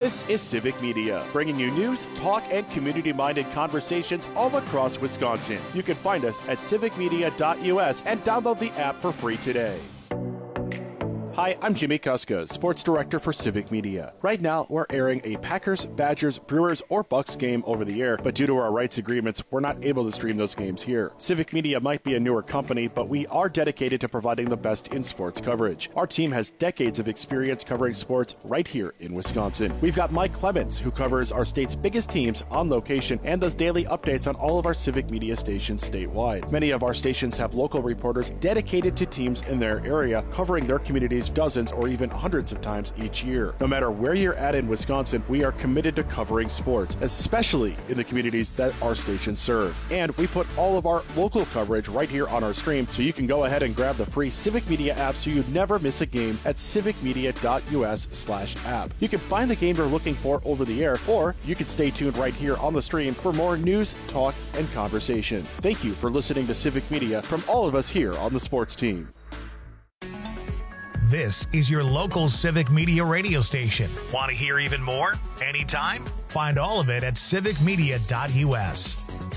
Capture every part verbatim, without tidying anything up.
This is Civic Media, bringing you news, talk, and community-minded conversations all across Wisconsin. You can find us at civic media dot U S and download the app for free today. Hi, I'm Jimmy Kuska, Sports Director for Civic Media. Right now, we're airing a Packers, Badgers, Brewers, or Bucks game over the air, but due to our rights agreements, we're not able to stream those games here. Civic Media might be a newer company, but we are dedicated to providing the best in sports coverage. Our team has decades of experience covering sports right here in Wisconsin. We've got Mike Clemens, who covers our state's biggest teams on location and does daily updates on all of our Civic Media stations statewide. Many of our stations have local reporters dedicated to teams in their area, covering their communities dozens or even hundreds of times each year. No matter where you're at in Wisconsin, we are committed to covering sports, especially in the communities that our stations serve. And we put all of our local coverage right here on our stream, so you can go ahead and grab the free Civic Media app so you never miss a game at civic media dot U S slash app. You can find the game you're looking for over the air, or you can stay tuned right here on the stream for more news, talk, and conversation. Thank you for listening to Civic Media from all of us here on the sports team. This is your local Civic Media radio station. Want to hear even more? Anytime? Find all of it at civic media dot U S.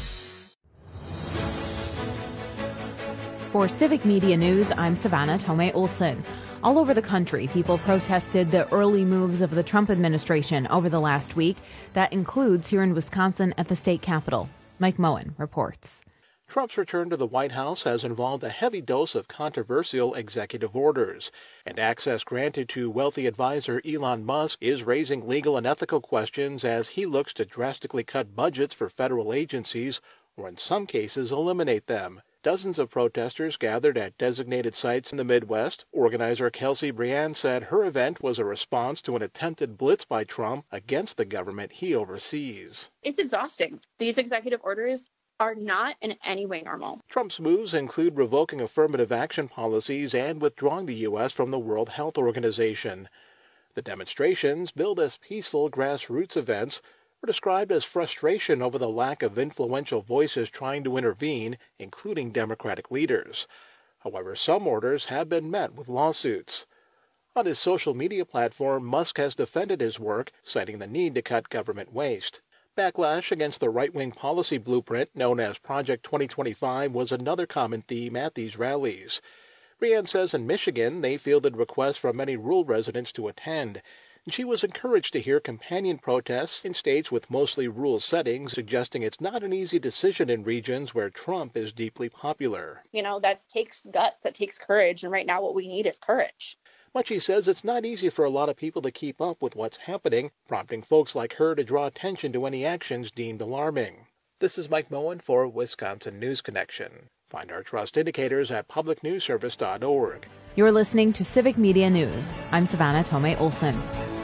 For Civic Media News, I'm Savannah Tomei-Olson. All over the country, people protested the early moves of the Trump administration over the last week. That includes here in Wisconsin at the state capitol. Mike Moen reports. Trump's return to the White House has involved a heavy dose of controversial executive orders, and access granted to wealthy advisor Elon Musk is raising legal and ethical questions as he looks to drastically cut budgets for federal agencies, or in some cases eliminate them. Dozens of protesters gathered at designated sites in the Midwest. Organizer Kelsey Briand said her event was a response to an attempted blitz by Trump against the government he oversees. It's exhausting. These executive orders are not in any way normal. Trump's moves include revoking affirmative action policies and withdrawing the U S from the World Health Organization. The demonstrations, billed as peaceful grassroots events, were described as frustration over the lack of influential voices trying to intervene, including Democratic leaders. However, some orders have been met with lawsuits. On his social media platform, Musk has defended his work, citing the need to cut government waste. Backlash against the right-wing policy blueprint known as Project twenty twenty-five was another common theme at these rallies. Briand says in Michigan they fielded requests from many rural residents to attend, and she was encouraged to hear companion protests in states with mostly rural settings, suggesting it's not an easy decision in regions where Trump is deeply popular. You know, that takes guts, that takes courage, and right now what we need is courage. Muchie says it's not easy for a lot of people to keep up with what's happening, prompting folks like her to draw attention to any actions deemed alarming. This is Mike Moen for Wisconsin News Connection. Find our trust indicators at public news service dot org. You're listening to Civic Media News. I'm Savannah Tomei-Olson.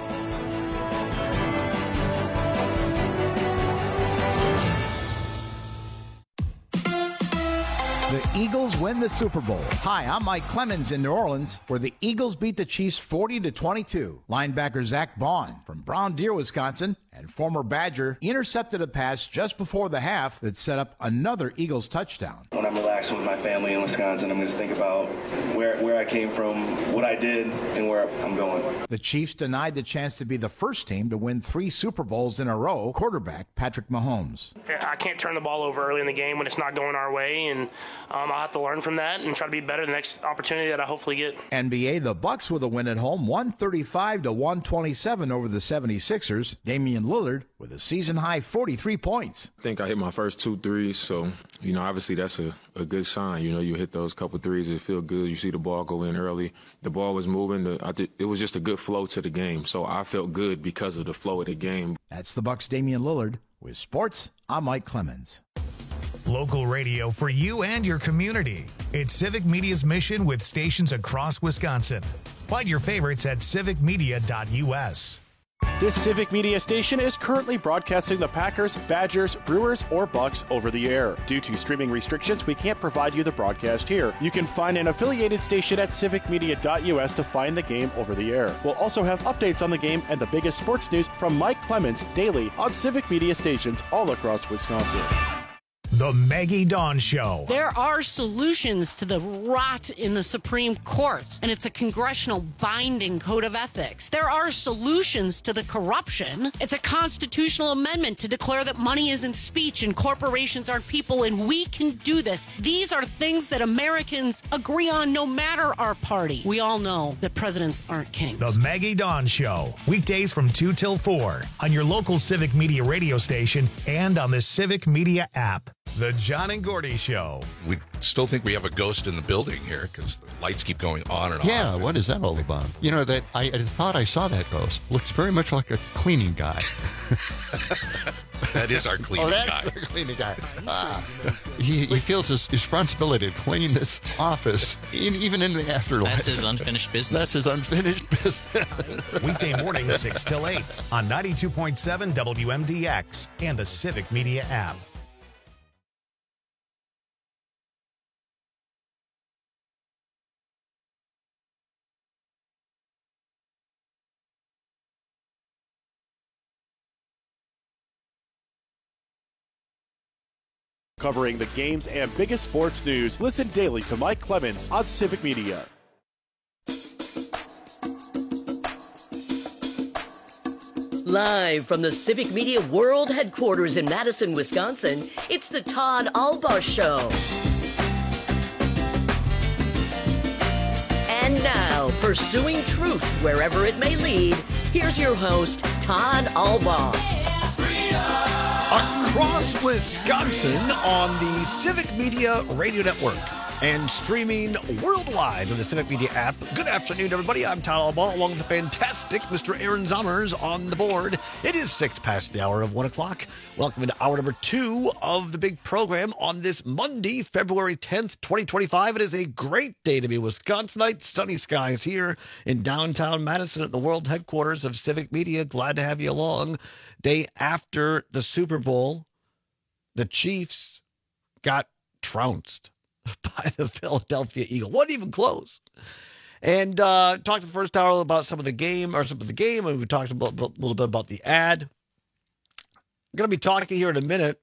The Eagles win the Super Bowl. Hi, I'm Mike Clemens in New Orleans, where the Eagles beat the Chiefs forty to twenty-two. Linebacker Zach Bond from Brown Deer, Wisconsin, and former Badger intercepted a pass just before the half that set up another Eagles touchdown. When I'm relaxing with my family in Wisconsin, I'm just think about where, where I came from, what I did, and where I'm going. The Chiefs denied the chance to be the first team to win three Super Bowls in a row. Quarterback Patrick Mahomes. I can't turn the ball over early in the game when it's not going our way, and um, I'll have to learn from that and try to be better the next opportunity that I hopefully get. N B A, the Bucks with a win at home, one thirty-five to one twenty-seven over the seventy-sixers. Damian Lillard with a season-high forty-three points. I think I hit my first two threes, so, you know, obviously that's a, a good sign. You know, you hit those couple threes, it feel good. You see the ball go in early. The ball was moving. The, I did, it was just a good flow to the game, so I felt good because of the flow of the game. That's the Bucks' Damian Lillard. With sports, I'm Mike Clemens. Local radio for you and your community. It's Civic Media's mission with stations across Wisconsin. Find your favorites at civic media dot U S. This Civic Media station is currently broadcasting the Packers, Badgers, Brewers, or Bucks over the air. Due to streaming restrictions, we can't provide you the broadcast here. You can find an affiliated station at civic media dot U S to find the game over the air. We'll also have updates on the game and the biggest sports news from Mike Clemens daily on Civic Media stations all across Wisconsin. The Maggie Dawn Show. There are solutions to the rot in the Supreme Court, and it's a congressional binding code of ethics. There are solutions to the corruption. It's a constitutional amendment to declare that money isn't speech and corporations aren't people, and we can do this. These are things that Americans agree on no matter our party. We all know that presidents aren't kings. The Maggie Dawn Show. Weekdays from two till four on your local Civic Media radio station and on the Civic Media app. The John and Gordy Show. We still think we have a ghost in the building here because the lights keep going on and yeah, off. Yeah, what is that all about? You know, that I, I thought I saw that ghost. Looks very much like a cleaning guy. That is our cleaning oh, that's guy. Our cleaning guy. Ah, he, he feels his responsibility to clean this office, in, even in the afterlife. That's his unfinished business. That's his unfinished business. Weekday mornings, six till eight on ninety-two point seven W M D X and the Civic Media app. Covering the games and biggest sports news, listen daily to Mike Clemens on Civic Media. Live from the Civic Media World Headquarters in Madison, Wisconsin, it's the Todd Albaugh Show. And now, pursuing truth wherever it may lead, here's your host, Todd Albaugh. Across Wisconsin on the Civic Media Radio Network and streaming worldwide on the Civic Media app. Good afternoon, everybody. I'm Todd Albaugh, along with the fantastic Mister Aaron Zommers on the board. It is six past the hour of one o'clock. Welcome into hour number two of the big program on this Monday, February tenth, twenty twenty-five. It is a great day to be a Wisconsinite. Sunny skies here in downtown Madison at the world headquarters of Civic Media. Glad to have you along. Day after the Super Bowl, the Chiefs got trounced by the Philadelphia Eagles. Wasn't even close. And uh, talked the first hour about some of the game, or some of the game, and we talked about, a little bit about the ad. I'm going to be talking here in a minute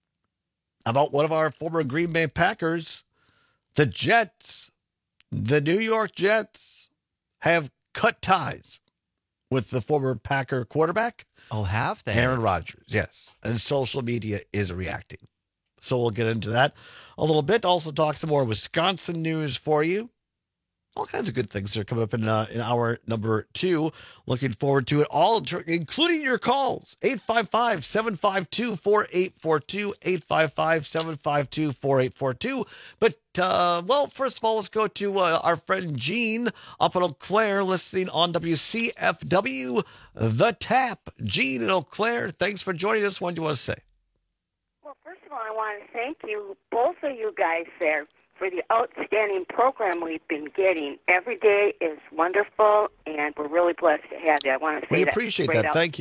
about one of our former Green Bay Packers, the Jets. The New York Jets have cut ties with the former Packer quarterback. Oh, have they? Aaron Rodgers, yes. And social media is reacting. So we'll get into that a little bit. Also talk some more Wisconsin news for you. All kinds of good things are coming up in, uh, in hour number two. Looking forward to it all, including your calls. eight five five, seven five two, four eight four two, eight five five, seven five two, four eight four two. But, uh, well, first of all, let's go to uh, our friend Gene up in Eau Claire, listening on W C F W, The Tap. Gene in Eau Claire, thanks for joining us. What do you want to say? Well, first of all, I want to thank you, both of you guys there, for the outstanding program we've been getting. Every day is wonderful, and we're really blessed to have you. I want to say we that. We appreciate that. Thank you.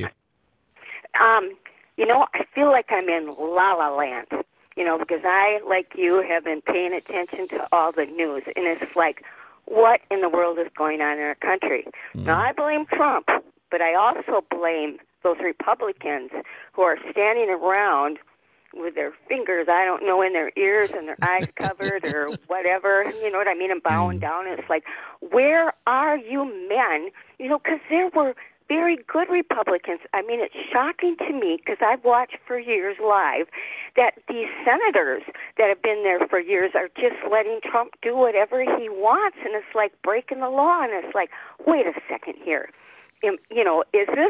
Um, you know, I feel like I'm in La La Land, you know, because I, like you, have been paying attention to all the news, and it's like, what in the world is going on in our country? Mm. Now, I blame Trump, but I also blame those Republicans who are standing around with their fingers, I don't know, in their ears and their eyes covered or whatever, you know what I mean, and bowing down. And it's like, where are you men? You know, because there were very good Republicans. I mean, it's shocking to me, because I've watched for years live, that these senators that have been there for years are just letting Trump do whatever he wants, and it's like breaking the law. And it's like, wait a second here. You know, is this...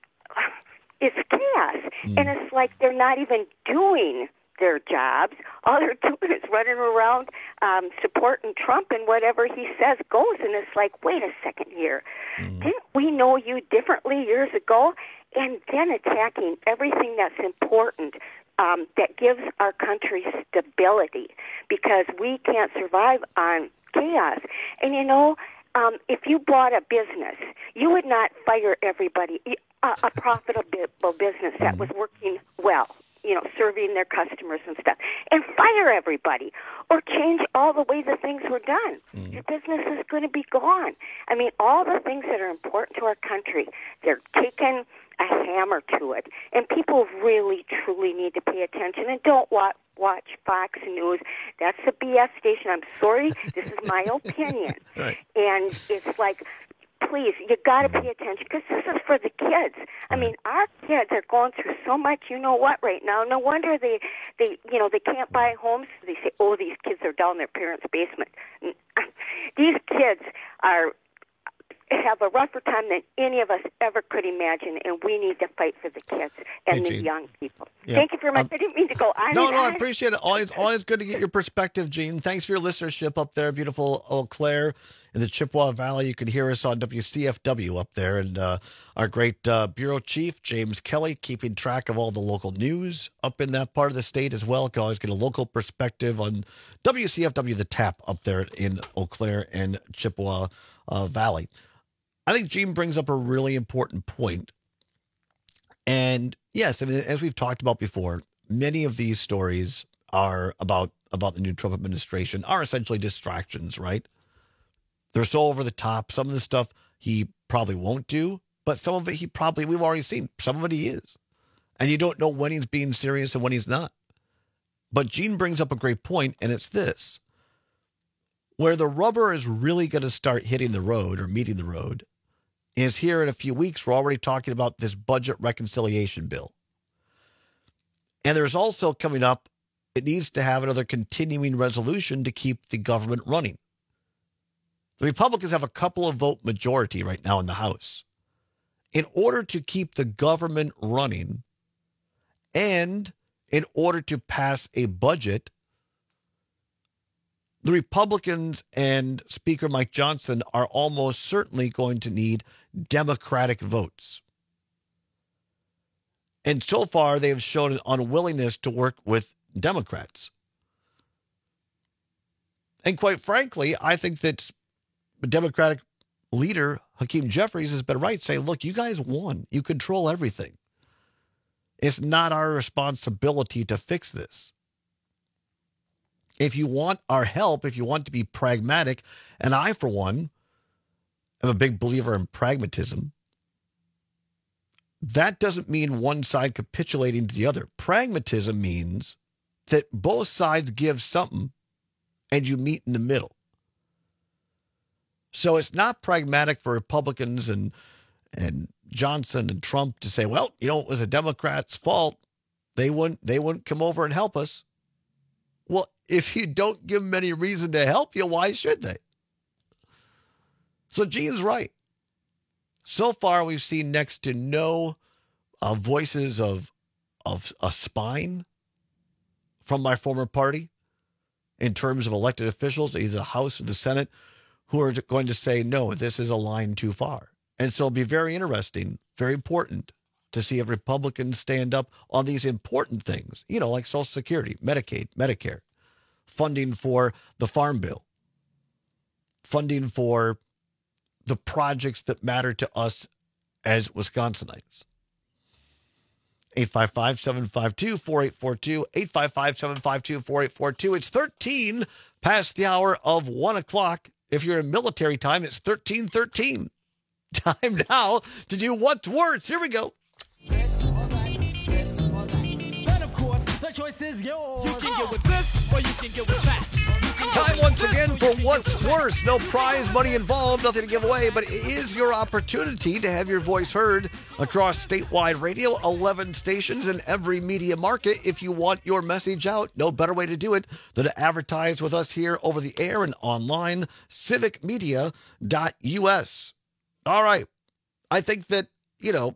It's chaos. Mm. And it's like they're not even doing their jobs. All they're doing is running around um, supporting Trump, and whatever he says goes. And it's like, wait a second here. Mm. Didn't we know you differently years ago? And then attacking everything that's important, um, that gives our country stability, because we can't survive on chaos. And, you know, um, if you bought a business, you would not fire everybody. A, a profitable business that was working well, you know, serving their customers and stuff, and fire everybody or change all the way the things were done. Mm. Your business is going to be gone. I mean, all the things that are important to our country, they're taking a hammer to it, and people really, truly need to pay attention and don't wa- watch Fox News. That's a B S station. I'm sorry. This is my opinion. Right. And it's like, please, you got to pay attention because this is for the kids. I mean, our kids are going through so much. You know what? Right now, no wonder they, they, you know, they can't buy homes. They say, "Oh, these kids are down in their parents' basement." These kids are have a rougher time than any of us ever could imagine, and we need to fight for the kids and Hey, the Jean. young people. Yeah. Thank you very much. Um, I didn't mean to go on. No, and no, I on. appreciate it. Always, always good to get your perspective, Gene. Thanks for your listenership up there, beautiful Eau Claire in the Chippewa Valley. You can hear us on W C F W up there, and uh, our great uh, bureau chief, James Kelly, keeping track of all the local news up in that part of the state as well. You can always get a local perspective on W C F W, the tap up there in Eau Claire and Chippewa uh, Valley. I think Gene brings up a really important point. And yes, I mean, as we've talked about before, many of these stories are about, about the new Trump administration are essentially distractions, right? They're so over the top. Some of the stuff he probably won't do, but some of it he probably, we've already seen. Some of it he is. And you don't know when he's being serious and when he's not. But Gene brings up a great point, and it's this. Where the rubber is really going to start hitting the road or meeting the road is here in a few weeks. We're already talking about this budget reconciliation bill. And there's also coming up, it needs to have another continuing resolution to keep the government running. The Republicans have a couple of vote majority right now in the House. In order to keep the government running and in order to pass a budget, the Republicans and Speaker Mike Johnson are almost certainly going to need Democratic votes. And so far, they have shown an unwillingness to work with Democrats. And quite frankly, I think that the Democratic leader, Hakeem Jeffries, has been right, saying, look, you guys won. You control everything. It's not our responsibility to fix this. If you want our help, if you want to be pragmatic, and I, for one, am a big believer in pragmatism, that doesn't mean one side capitulating to the other. Pragmatism means that both sides give something and you meet in the middle. So it's not pragmatic for Republicans and and Johnson and Trump to say, well, you know, it was a Democrat's fault. They wouldn't, they wouldn't come over and help us. Well, if you don't give them any reason to help you, why should they? So Gene's right. So far, we've seen next to no uh, voices of, of a spine from my former party in terms of elected officials, either the House or the Senate, who are going to say, no, this is a line too far. And so it'll be very interesting, very important to see if Republicans stand up on these important things, you know, like Social Security, Medicaid, Medicare, funding for the Farm Bill, funding for the projects that matter to us as Wisconsinites. eight five five, seven five two, four eight four two, eight five five, seven five two, four eight four two. It's thirteen past the hour of one o'clock. If you're in military time, it's thirteen thirteen. Time now to do What's Worse. Here we go. This or that, this or that. Then, of course, the choice is yours. You can get with this or you can get with that. Time once again for What's Worse. No prize money involved, nothing to give away, but it is your opportunity to have your voice heard across statewide radio, eleven stations in every media market. If you want your message out, no better way to do it than to advertise with us here over the air and online, civic media dot U S. All right. I think that, you know,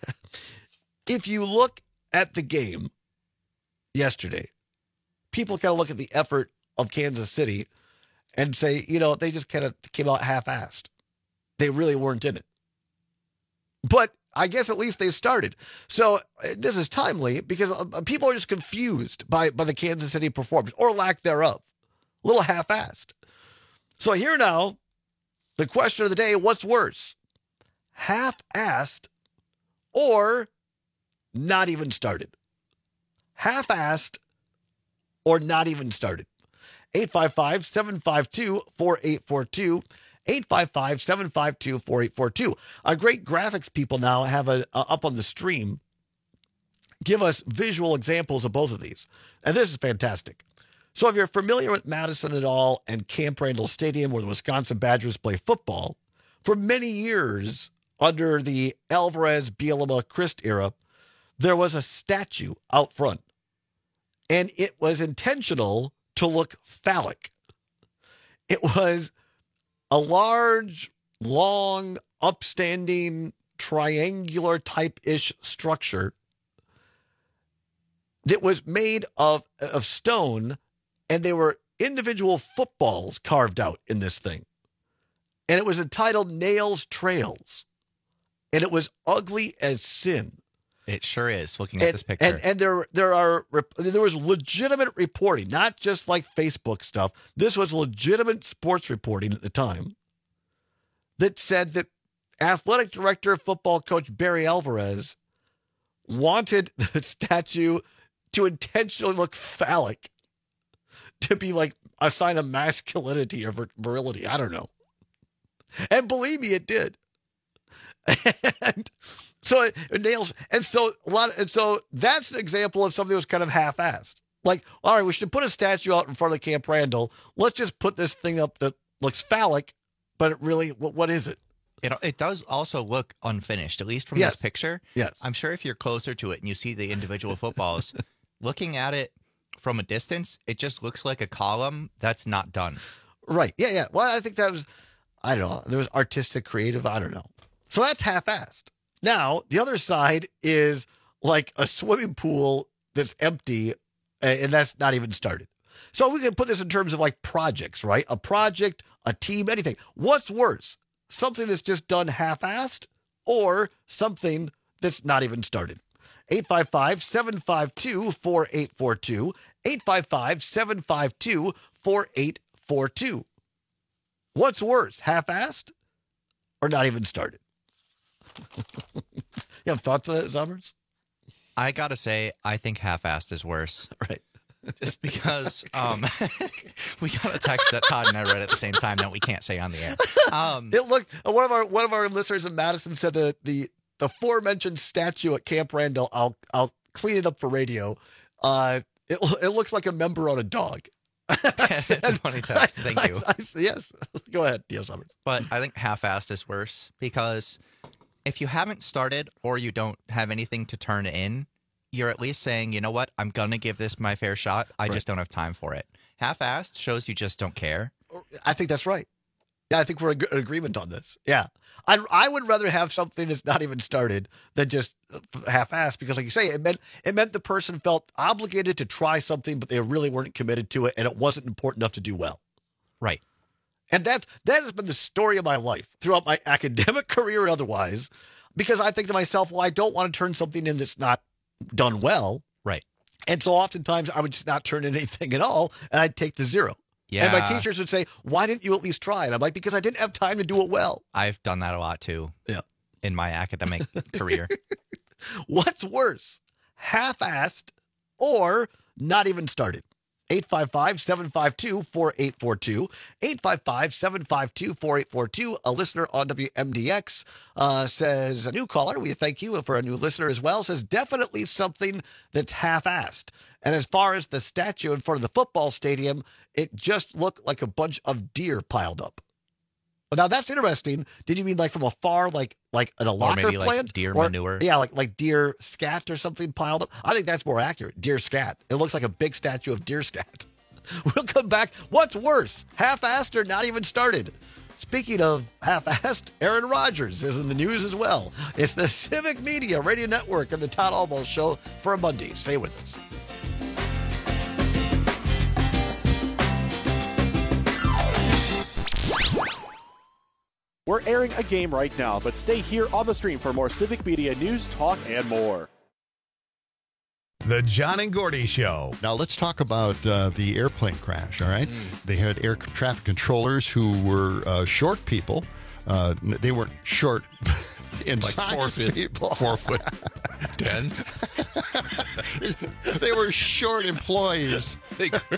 if you look at the game yesterday, people kind of look at the effort of Kansas City and say, you know, they just kind of came out half-assed. They really weren't in it. But I guess at least they started. So uh, this is timely because uh, people are just confused by, by the Kansas City performance or lack thereof. A little half-assed. So here now, the question of the day, what's worse? Half-assed or not even started? Half-assed or not even started? eight five five, seven five two, four eight four two. eight five five, seven five two, four eight four two. Our great graphics people now have a, uh, up on the stream give us visual examples of both of these. And this is fantastic. So if you're familiar with Madison at all and Camp Randall Stadium where the Wisconsin Badgers play football, for many years under the Alvarez, Bielema, Christ era, there was a statue out front. And it was intentional to look phallic. It was a large, long, upstanding, triangular type-ish structure that was made of, of stone, and there were individual footballs carved out in this thing. And it was entitled Nails Trails. And it was ugly as sin. It sure is, looking at and, this picture. And, and there there are there was legitimate reporting, not just like Facebook stuff. This was legitimate sports reporting at the time that said that athletic director, football coach Barry Alvarez wanted the statue to intentionally look phallic, to be like a sign of masculinity or virility. I don't know. And believe me, it did. And so it, it nails, and so a lot, of, and so that's an example of something that was kind of half-assed. Like, all right, we should put a statue out in front of Camp Randall. Let's just put this thing up that looks phallic, but it really, what, what is it? It it does also look unfinished, at least from Yes. this picture. Yes. I'm sure if you're closer to it and you see the individual footballs, looking at it from a distance, it just looks like a column that's not done. Right. Yeah, yeah. Well, I think that was, I don't know, there was artistic, creative, I don't know. So that's half-assed. Now, the other side is like a swimming pool that's empty, and that's not even started. So we can put this in terms of like projects, right? A project, a team, anything. What's worse? Something that's just done half-assed or something that's not even started? eight five five, seven five two, four eight four two, eight five five, seven five two, four eight four two. What's worse, half-assed or not even started? You have thoughts on that, Summers? I gotta say, I think half-assed is worse. Right. Just because um, we got a text that Todd and I read at the same time that we can't say on the air. Um, it looked one of our one of our listeners in Madison said that the the aforementioned statue at Camp Randall. I'll I'll clean it up for radio. Uh, it it looks like a member on a dog. It's a funny text. Thank you. I, I, yes. Go ahead, Theo Summers. But I think half-assed is worse because if you haven't started or you don't have anything to turn in, you're at least saying, you know what, I'm going to give this my fair shot. I right. just don't have time for it. Half-assed shows you just don't care. I think that's right. Yeah, I think we're in agreement on this. Yeah. I I would rather have something that's not even started than just half-assed because, like you say, it meant it meant the person felt obligated to try something, but they really weren't committed to it, and it wasn't important enough to do well. Right. And that that has been the story of my life throughout my academic career and otherwise, because I think to myself, well, I don't want to turn something in that's not done well. Right. And so oftentimes I would just not turn in anything at all, and I'd take the zero. Yeah. And my teachers would say, why didn't you at least try? And I'm like, because I didn't have time to do it well. I've done that a lot too. Yeah. In my academic career. What's worse, half-assed or not even started? eight five five, seven five two, four eight four two. eight five five, seven five two, four eight four two. A listener on W M D X uh, says, a new caller, we thank you for a new listener as well, says definitely something that's half-assed. And as far as the statue in front of the football stadium, it just looked like a bunch of deer piled up. But now that's interesting. Did you mean like from afar, like like in a locker or maybe plant? Like deer or, manure? Yeah, like like deer scat or something piled up. I think that's more accurate. Deer scat. It looks like a big statue of deer scat. We'll come back. What's worse, half-assed or not even started? Speaking of half-assed, Aaron Rodgers is in the news as well. It's the Civic Media Radio Network and the Todd Albaugh Show for a Monday. Stay with us. We're airing a game right now, but stay here on the stream for more Civic Media news, talk, and more. The John and Gordy Show. Now let's talk about uh, the airplane crash, all right? Mm. They had air traffic controllers who were uh, short people. Uh, they weren't short in like size four foot, people. Four foot ten. They were short employees. They, could,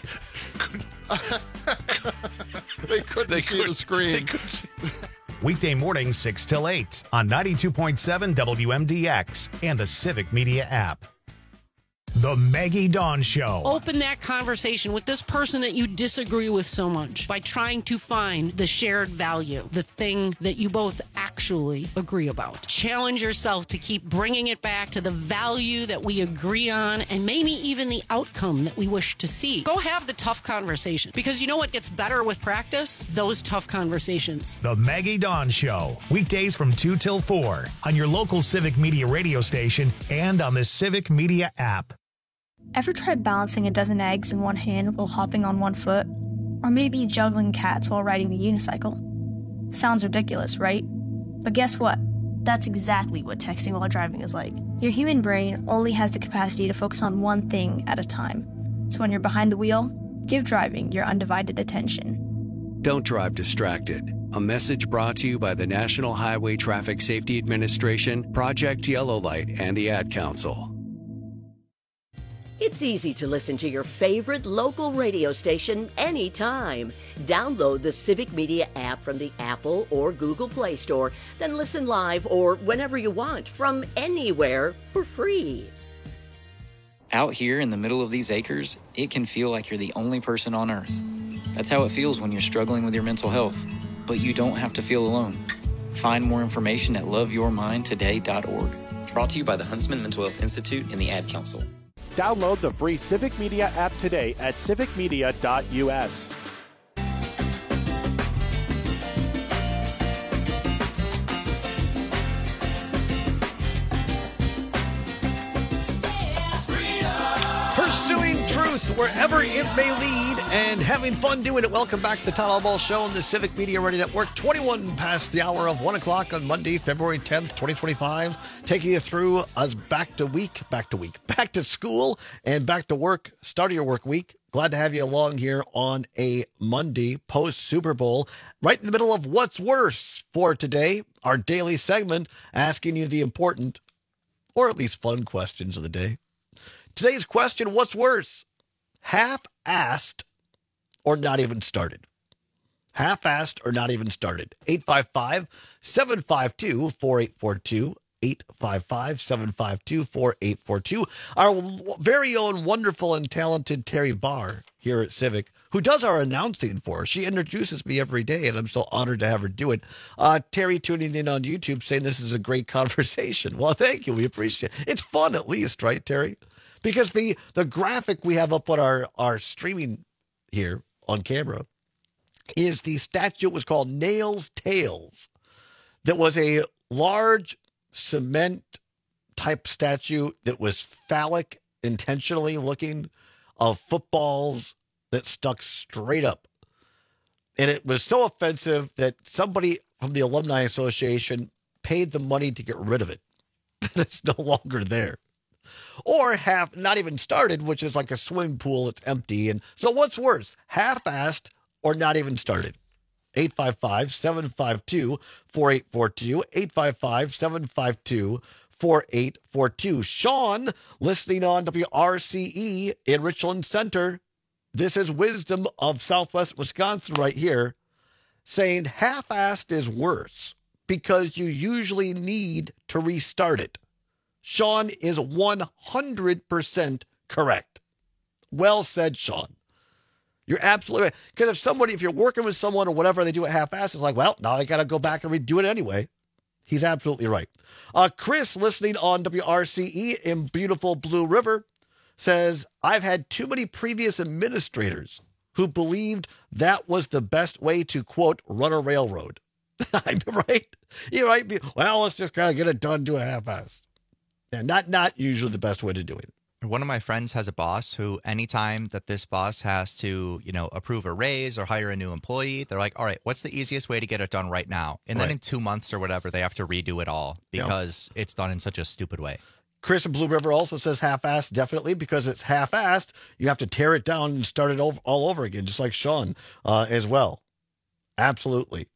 they couldn't they see could, the screen. They could see. Weekday mornings, six till eight on ninety-two point seven W M D X and the Civic Media app. The Maggie Dawn Show. Open that conversation with this person that you disagree with so much by trying to find the shared value, the thing that you both actually agree about. Challenge yourself to keep bringing it back to the value that we agree on and maybe even the outcome that we wish to see. Go have the tough conversation, because you know what gets better with practice? Those tough conversations. The Maggie Dawn Show. Weekdays from two till four on your local Civic Media radio station and on the Civic Media app. Ever tried balancing a dozen eggs in one hand while hopping on one foot? Or maybe juggling cats while riding a unicycle? Sounds ridiculous, right? But guess what? That's exactly what texting while driving is like. Your human brain only has the capacity to focus on one thing at a time. So when you're behind the wheel, give driving your undivided attention. Don't drive distracted. A message brought to you by the National Highway Traffic Safety Administration, Project Yellow Light, and the Ad Council. It's easy to listen to your favorite local radio station anytime. Download the Civic Media app from the Apple or Google Play Store, then listen live or whenever you want from anywhere for free. Out here in the middle of these acres, it can feel like you're the only person on Earth. That's how it feels when you're struggling with your mental health. But you don't have to feel alone. Find more information at love your mind today dot org. Brought to you by the Huntsman Mental Health Institute and the Ad Council. Download the free Civic Media app today at civic media dot u s. Pursuing truth wherever it may lead and having fun doing it. Welcome back to the Todd Ball Show on the Civic Media Radio Network. twenty-one past the hour of one o'clock on Monday, February tenth, twenty twenty-five. Taking you through us back to week, back to week, back to school and back to work. Start of your work week. Glad to have you along here on a Monday post Super Bowl, right in the middle of What's Worse for today, our daily segment asking you the important, or at least fun questions of the day. Today's question, what's worse? Half-assed or not even started? Half-assed or not even started? eight five five, seven five two, four eight four two. eight five five, seven five two, four eight four two. Our very own wonderful and talented Terry Barr here at Civic, who does our announcing for us. She introduces me every day, and I'm so honored to have her do it. Uh, Terry tuning in on YouTube saying this is a great conversation. Well, thank you. We appreciate it. It's fun at least, right, Terry? Because the, the graphic we have up on our, our streaming here on camera is the statue. It was called Nails Tales. That was a large cement type statue that was phallic, intentionally looking, of footballs that stuck straight up. And it was so offensive that somebody from the Alumni Association paid the money to get rid of it. It's no longer there. Or half, not even started, which is like a swimming pool. It's empty. And so what's worse, half-assed or not even started? eight five five, seven five two, four eight four two, eight five five, seven five two, four eight four two. Sean, listening on W R C E in Richland Center. This is Wisdom of Southwest Wisconsin right here, saying half-assed is worse because you usually need to restart it. Sean is one hundred percent correct. Well said, Sean. You're absolutely right. Because if somebody, if you're working with someone or whatever, they do it half-assed, it's like, well, now I got to go back and redo it anyway. He's absolutely right. Uh, Chris, listening on W R C E in beautiful Blue River, says, I've had too many previous administrators who believed that was the best way to, quote, run a railroad. I'm right. You're right. Well, let's just kind of get it done, do a half-assed. Yeah, not, not usually the best way to do it. One of my friends has a boss who, anytime that this boss has to, you know, approve a raise or hire a new employee, they're like, all right, what's the easiest way to get it done right now? And then Right. in two months or whatever, they have to redo it all because it's done in such a stupid way. Chris in Blue River also says half-assed, definitely, because it's half-assed. You have to tear it down and start it over, all over again, just like Sean uh, as well. Absolutely.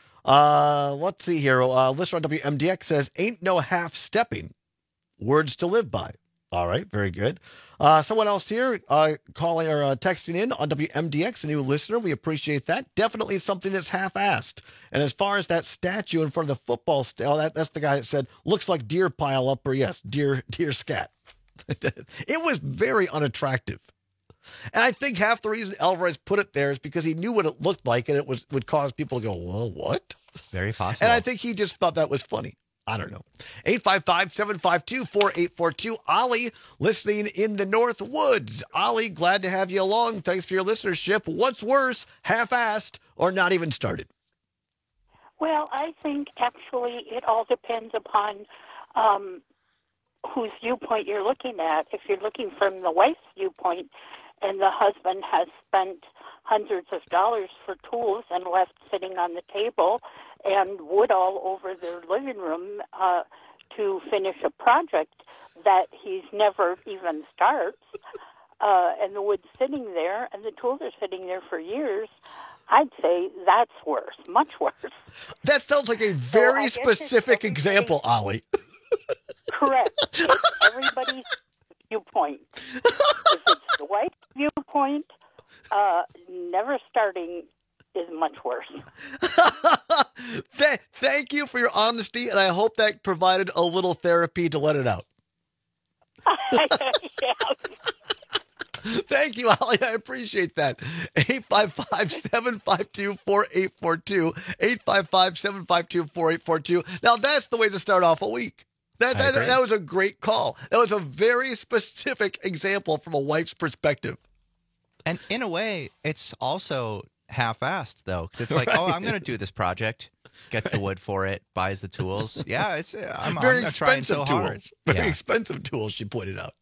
Uh, let's see here. Uh, listener on W M D X says, ain't no half-stepping. Words to live by. All right, very good. Uh, someone else here uh, calling or uh, texting in on W M D X, a new listener. We appreciate that. Definitely something that's half-assed. And as far as that statue in front of the football, st- oh, that, that's the guy that said, looks like deer pile up, or yes, deer, deer scat. It was very unattractive. And I think half the reason Alvarez put it there is because he knew what it looked like, and it was would cause people to go, well, what? Very possible. And I think he just thought that was funny. I don't know. eight five five, seven five two, four eight four two. Ollie, listening in the North Woods. Ollie, glad to have you along. Thanks for your listenership. What's worse, half-assed or not even started? Well, I think actually it all depends upon um, whose viewpoint you're looking at. If you're looking from the wife's viewpoint and the husband has spent hundreds of dollars for tools and left sitting on the table and wood all over their living room uh, to finish a project that he's never even starts, uh, and the wood's sitting there and the tools are sitting there for years, I'd say that's worse, much worse. That sounds like a very so specific example, Ollie. Correct. It's everybody's viewpoint. If it's the wife's viewpoint, uh, never starting is much worse. Th- thank you for your honesty, and I hope that provided a little therapy to let it out. Yeah. Thank you, Ollie. I appreciate that. eight five five, seven five two, four eight four two. eight five five, seven five two, four eight four two. Now, that's the way to start off a week. That, that, that was a great call. That was a very specific example from a wife's perspective. And in a way, it's also half-assed, though, because it's like, right. oh, I'm going to do this project. Gets the wood for it, buys the tools. Yeah, it's I'm, very I'm expensive trying so tools. hard. Very yeah. expensive tools, she pointed out.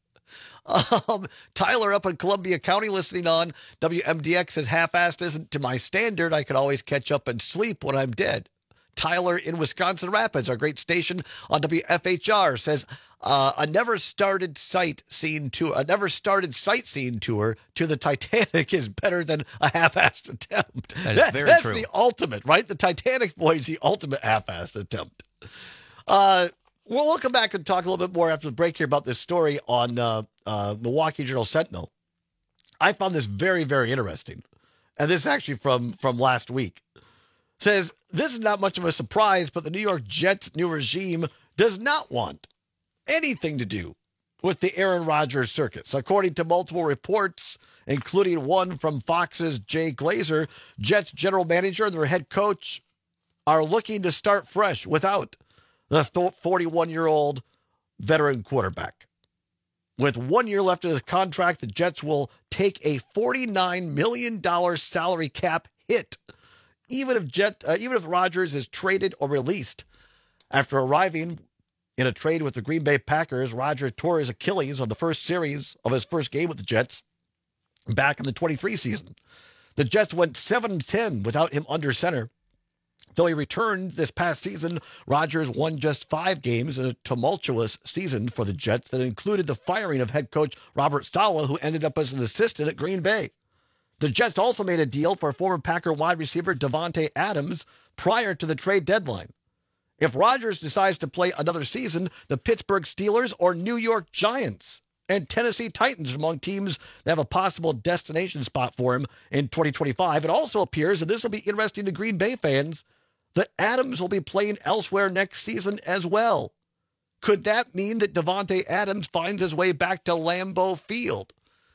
Um, Tyler up in Columbia County listening on W M D X says half-assed isn't to my standard. I could always catch up and sleep when I'm dead. Tyler in Wisconsin Rapids, our great station on W F H R, says uh, a never started sightseeing tour, a never started sightseeing tour to the Titanic is better than a half-assed attempt. That is that, very that's true. the ultimate, right? The Titanic boy is the ultimate half-assed attempt. Uh, well, we'll come back and talk a little bit more after the break here about this story on uh, uh, Milwaukee Journal Sentinel. I found this very, very interesting, and this is actually from from last week. Says, this is not much of a surprise, but the New York Jets' new regime does not want anything to do with the Aaron Rodgers circus. According to multiple reports, including one from Fox's Jay Glazer, Jets general manager and their head coach are looking to start fresh without the forty-one-year-old veteran quarterback. With one year left of his contract, the Jets will take a forty-nine million dollars salary cap hit. Even if Jet, uh, even if Rodgers is traded or released. After arriving in a trade with the Green Bay Packers, Rodgers tore his Achilles on the first series of his first game with the Jets back in the twenty-three season. The Jets went seven and ten without him under center. Though he returned this past season, Rodgers won just five games in a tumultuous season for the Jets that included the firing of head coach Robert Saleh, who ended up as an assistant at Green Bay. The Jets also made a deal for former Packer wide receiver Davante Adams prior to the trade deadline. If Rodgers decides to play another season, the Pittsburgh Steelers or New York Giants and Tennessee Titans are among teams that have a possible destination spot for him in twenty twenty-five. It also appears, and this will be interesting to Green Bay fans, that Adams will be playing elsewhere next season as well. Could that mean that Davante Adams finds his way back to Lambeau Field?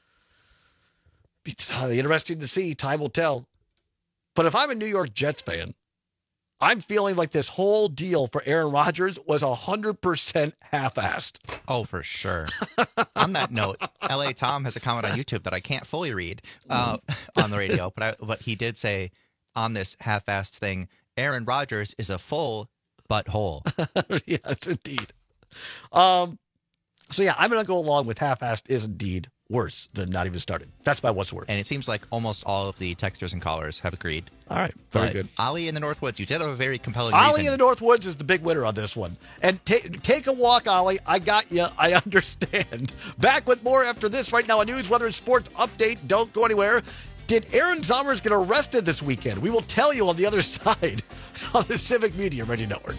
It's uh, interesting to see. Time will tell. But if I'm a New York Jets fan, I'm feeling like this whole deal for Aaron Rodgers was one hundred percent half-assed. Oh, for sure. On that note, L A Tom has a comment on YouTube that I can't fully read uh, on the radio, but I, but he did say on this half-assed thing, Aaron Rodgers is a full butthole. Yes, indeed. Um, so, yeah, I'm going to go along with half-assed is indeed worse than not even started. That's my what's worse. And it seems like almost all of the texters and callers have agreed. All right. Very but good. Ollie in the Northwoods, you did have a very compelling Ollie reason. in the Northwoods is the big winner on this one. And take take a walk, Ollie. I got you. I understand. Back with more after this. Right now, a news, weather, and sports update. Don't go anywhere. Did Aaron Zommers get arrested this weekend? We will tell you on the other side on the Civic Media Radio Network.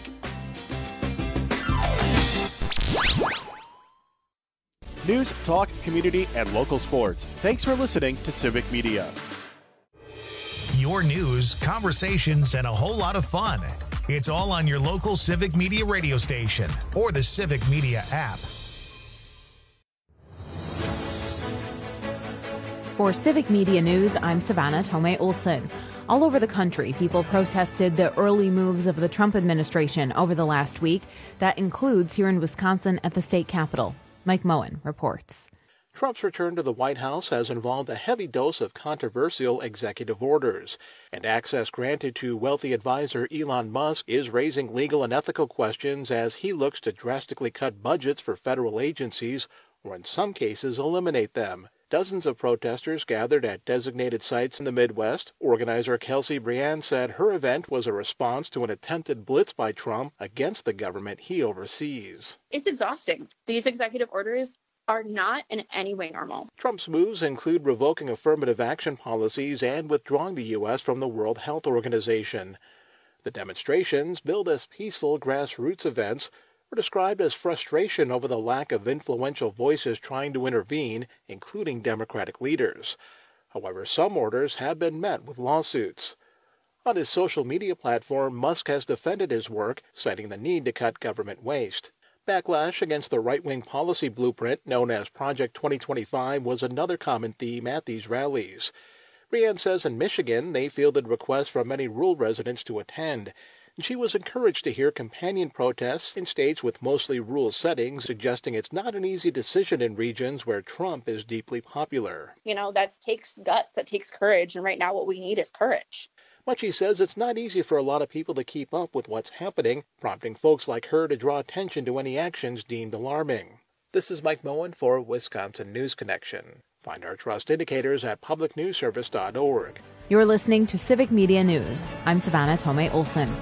News, talk, community, and local sports. Thanks for listening to Civic Media. Your news, conversations, and a whole lot of fun. It's all on your local Civic Media radio station or the Civic Media app. For Civic Media News, I'm Savannah Tomei Olson. All over the country, people protested the early moves of the Trump administration over the last week. That includes here in Wisconsin at the state capitol. Mike Moen reports. Trump's return to the White House has involved a heavy dose of controversial executive orders, and access granted to wealthy advisor Elon Musk is raising legal and ethical questions as he looks to drastically cut budgets for federal agencies, or in some cases eliminate them. Dozens of protesters gathered at designated sites in the Midwest. Organizer Kelsey Briand said her event was a response to an attempted blitz by Trump against the government he oversees. It's exhausting. These executive orders are not in any way normal. Trump's moves include revoking affirmative action policies and withdrawing the U S from the World Health Organization. The demonstrations, billed as peaceful grassroots events, were described as frustration over the lack of influential voices trying to intervene, including Democratic leaders. However, some orders have been met with lawsuits. On his social media platform, Musk has defended his work, citing the need to cut government waste. Backlash against the right-wing policy blueprint known as Project twenty twenty-five was another common theme at these rallies. Briand says in Michigan they fielded requests from many rural residents to attend, and she was encouraged to hear companion protests in states with mostly rural settings, suggesting it's not an easy decision in regions where Trump is deeply popular. You know, that takes guts, that takes courage, and right now what we need is courage. But she says it's not easy for a lot of people to keep up with what's happening, prompting folks like her to draw attention to any actions deemed alarming. This is Mike Moen for Wisconsin News Connection. Find our trust indicators at public news service dot org. You're listening to Civic Media News. I'm Savannah Tomei Olson.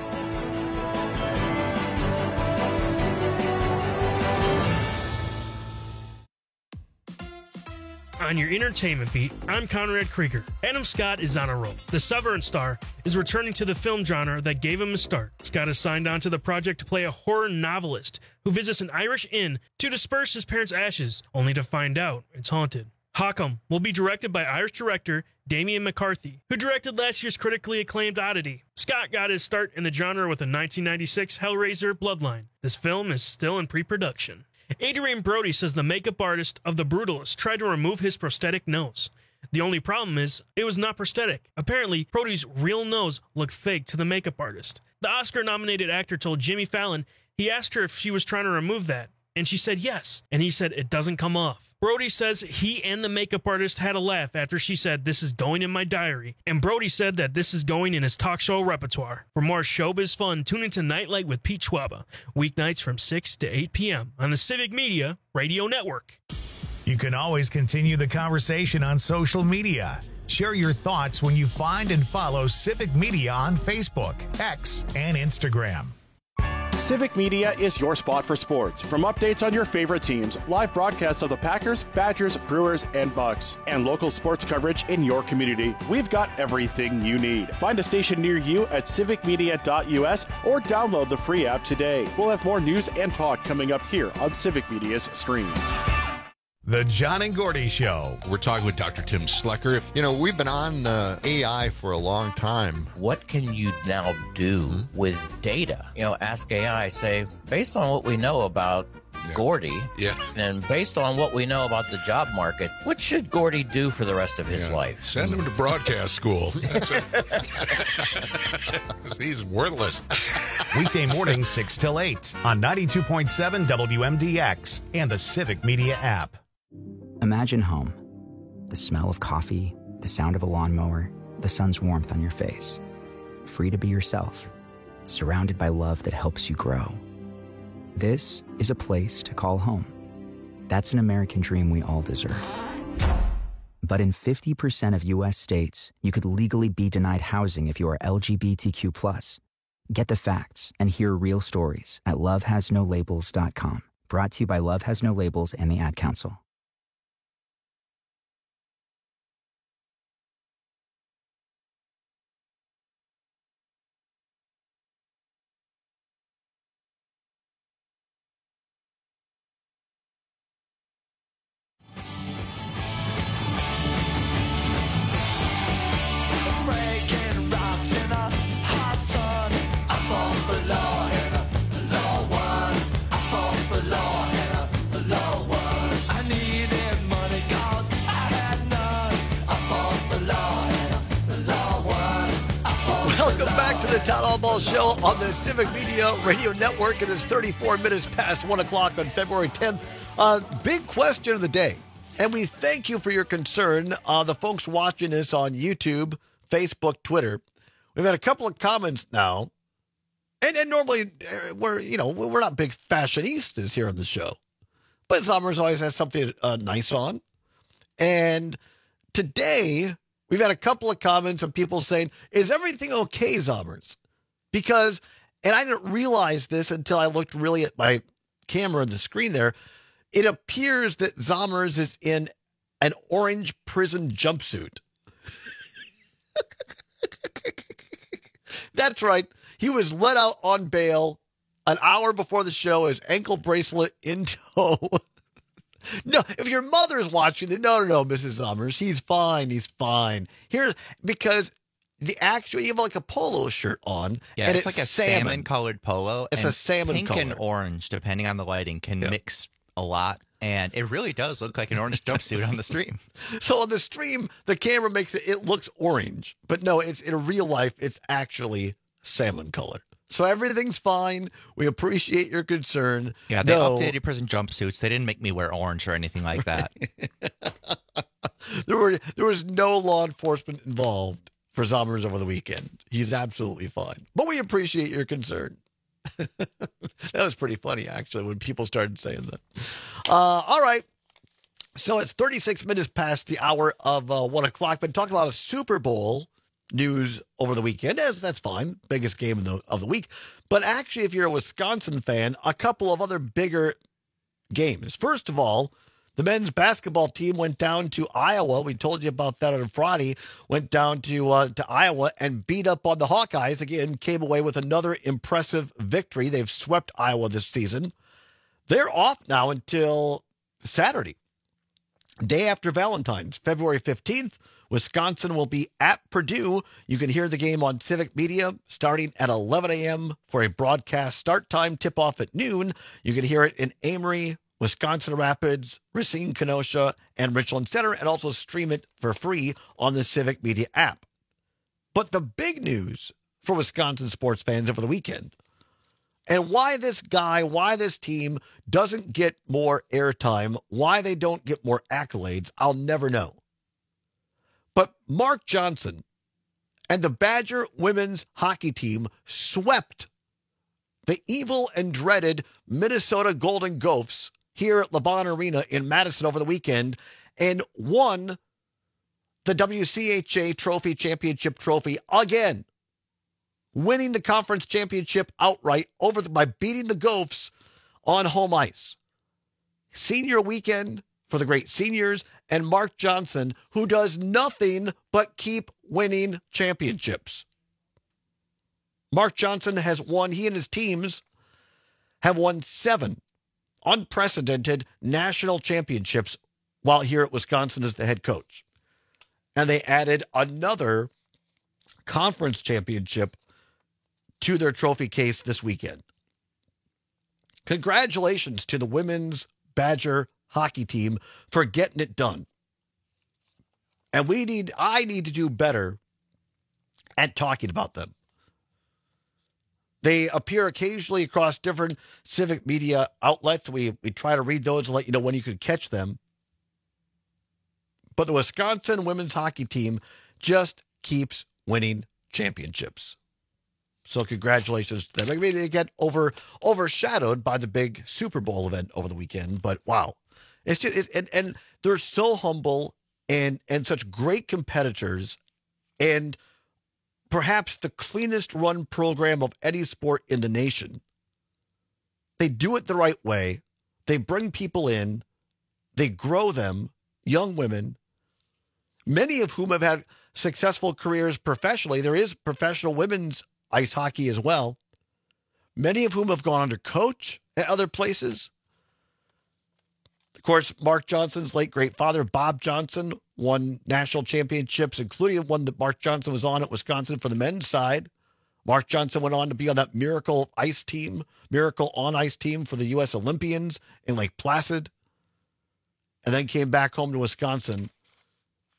On your entertainment beat, I'm Conrad Krieger. Adam Scott is on a roll. The Severance star is returning to the film genre that gave him a start. Scott is signed on to the project to play a horror novelist who visits an Irish inn to disperse his parents' ashes, only to find out it's haunted. Hawkham will be directed by Irish director Damian McCarthy, who directed last year's critically acclaimed Oddity. Scott got his start in the genre with a nineteen ninety-six Hellraiser Bloodline. This film is still in pre-production. Adrian Brody says the makeup artist of The Brutalist tried to remove his prosthetic nose. The only problem is, it was not prosthetic. Apparently, Brody's real nose looked fake to the makeup artist. The Oscar-nominated actor told Jimmy Fallon he asked her if she was trying to remove that, and she said yes, and he said it doesn't come off. Brody says he and the makeup artist had a laugh after she said this is going in my diary, and Brody said that this is going in his talk show repertoire. For more showbiz fun, tune into Nightlight with Pete Schwaba, weeknights from six to eight p.m. on the Civic Media Radio Network. You can always continue the conversation on social media. Share your thoughts when you find and follow Civic Media on Facebook, X, and Instagram. Civic Media is your spot for sports. From updates on your favorite teams, live broadcasts of the Packers, Badgers, Brewers, and Bucks, and local sports coverage in your community, we've got everything you need. Find a station near you at civic media dot u s or download the free app today. We'll have more news and talk coming up here on Civic Media's stream. The John and Gordy Show. We're talking with Doctor Tim Slecker. You know, we've been on uh, A I for a long time. What can you now do mm-hmm. with data? You know, ask A I, say, based on what we know about yeah. Gordy, yeah. and based on what we know about the job market, what should Gordy do for the rest of his yeah. life? Send him to broadcast school. That's it. He's worthless. Weekday mornings, six till eight on ninety-two point seven W M D X and the Civic Media app. Imagine home. The smell of coffee, the sound of a lawnmower, the sun's warmth on your face. Free to be yourself, surrounded by love that helps you grow. This is a place to call home. That's an American dream we all deserve. But in fifty percent of U S states, you could legally be denied housing if you are L G B T Q plus. Get the facts and hear real stories at love has no labels dot com. Brought to you by Love Has No Labels and the Ad Council. I need Town Hall Ball Show on the Civic Media Radio Network. It is thirty-four minutes past one o'clock on February tenth. Uh, big question of the day. And we thank you for your concern. Uh, the folks watching this on YouTube, Facebook, Twitter. We've had a couple of comments now. And, and normally, we're, you know, we're not big fashionistas here on the show. But Zommers always has something uh, nice on. And today, we've had a couple of comments of people saying, is everything okay, Zommers? Because, and I didn't realize this until I looked really at my camera on the screen there, it appears that Zommers is in an orange prison jumpsuit. That's right. He was let out on bail an hour before the show, his ankle bracelet in tow. No, if your mother's watching, then no, no, no, Missus Zommers, he's fine, he's fine. Here's because the actual, you have like a polo shirt on. Yeah, and it's, it's like a salmon. salmon-colored polo. It's and a salmon pink color. and orange, depending on the lighting, can Yeah. mix a lot. And it really does look like an orange jumpsuit on the stream. So on the stream, the camera makes it, it looks orange. But no, it's in real life, it's actually salmon color. So everything's fine. We appreciate your concern. Yeah, they no, updated prison jumpsuits. They didn't make me wear orange or anything like that. there were there was no law enforcement involved for Zommers over the weekend. He's absolutely fine. But we appreciate your concern. That was pretty funny, actually, when people started saying that. Uh, all right. So it's thirty-six minutes past the hour of uh, one o'clock. Been talking a lot of Super Bowl news over the weekend. That's, that's fine. Biggest game of the, of the week. But actually, if you're a Wisconsin fan, a couple of other bigger games. First of all, the men's basketball team went down to Iowa. We told you about that on Friday. Went down to uh, to Iowa and beat up on the Hawkeyes. Again, came away with another impressive victory. They've swept Iowa this season. They're off now until Saturday, day after Valentine's, February fifteenth. Wisconsin will be at Purdue. You can hear the game on Civic Media starting at eleven a.m. for a broadcast start time, tip-off at noon. You can hear it in Amory, Wisconsin Rapids, Racine, Kenosha, and Richland Center, and also stream it for free on the Civic Media app. But the big news for Wisconsin sports fans over the weekend, and why this guy, why this team doesn't get more airtime, why they don't get more accolades, I'll never know. But Mark Johnson and the Badger women's hockey team swept the evil and dreaded Minnesota Golden Gophers here at LeBron Arena in Madison over the weekend and won the W C H A Trophy Championship trophy again, winning the conference championship outright over the, by beating the Gophers on home ice. Senior weekend for the great seniors and Mark Johnson, who does nothing but keep winning championships. Mark Johnson has won, he and his teams have won seven unprecedented national championships while here at Wisconsin as the head coach. And they added another conference championship to their trophy case this weekend. Congratulations to the women's Badger hockey team for getting it done. And we need, I need to do better at talking about them. They appear occasionally across different Civic Media outlets. We, we try to read those and let you know when you can catch them. But the Wisconsin women's hockey team just keeps winning championships. So congratulations to them. Maybe they get over overshadowed by the big Super Bowl event over the weekend, but wow. It's just, it, and, and they're so humble and, and such great competitors and perhaps the cleanest run program of any sport in the nation. They do it the right way. They bring people in. They grow them, young women, many of whom have had successful careers professionally. There is professional women's ice hockey as well. Many of whom have gone on to coach at other places. Of course, Mark Johnson's late great father, Bob Johnson, won national championships, including one that Mark Johnson was on at Wisconsin for the men's side. Mark Johnson went on to be on that Miracle Ice team, Miracle on Ice team for the U S Olympians in Lake Placid, and then came back home to Wisconsin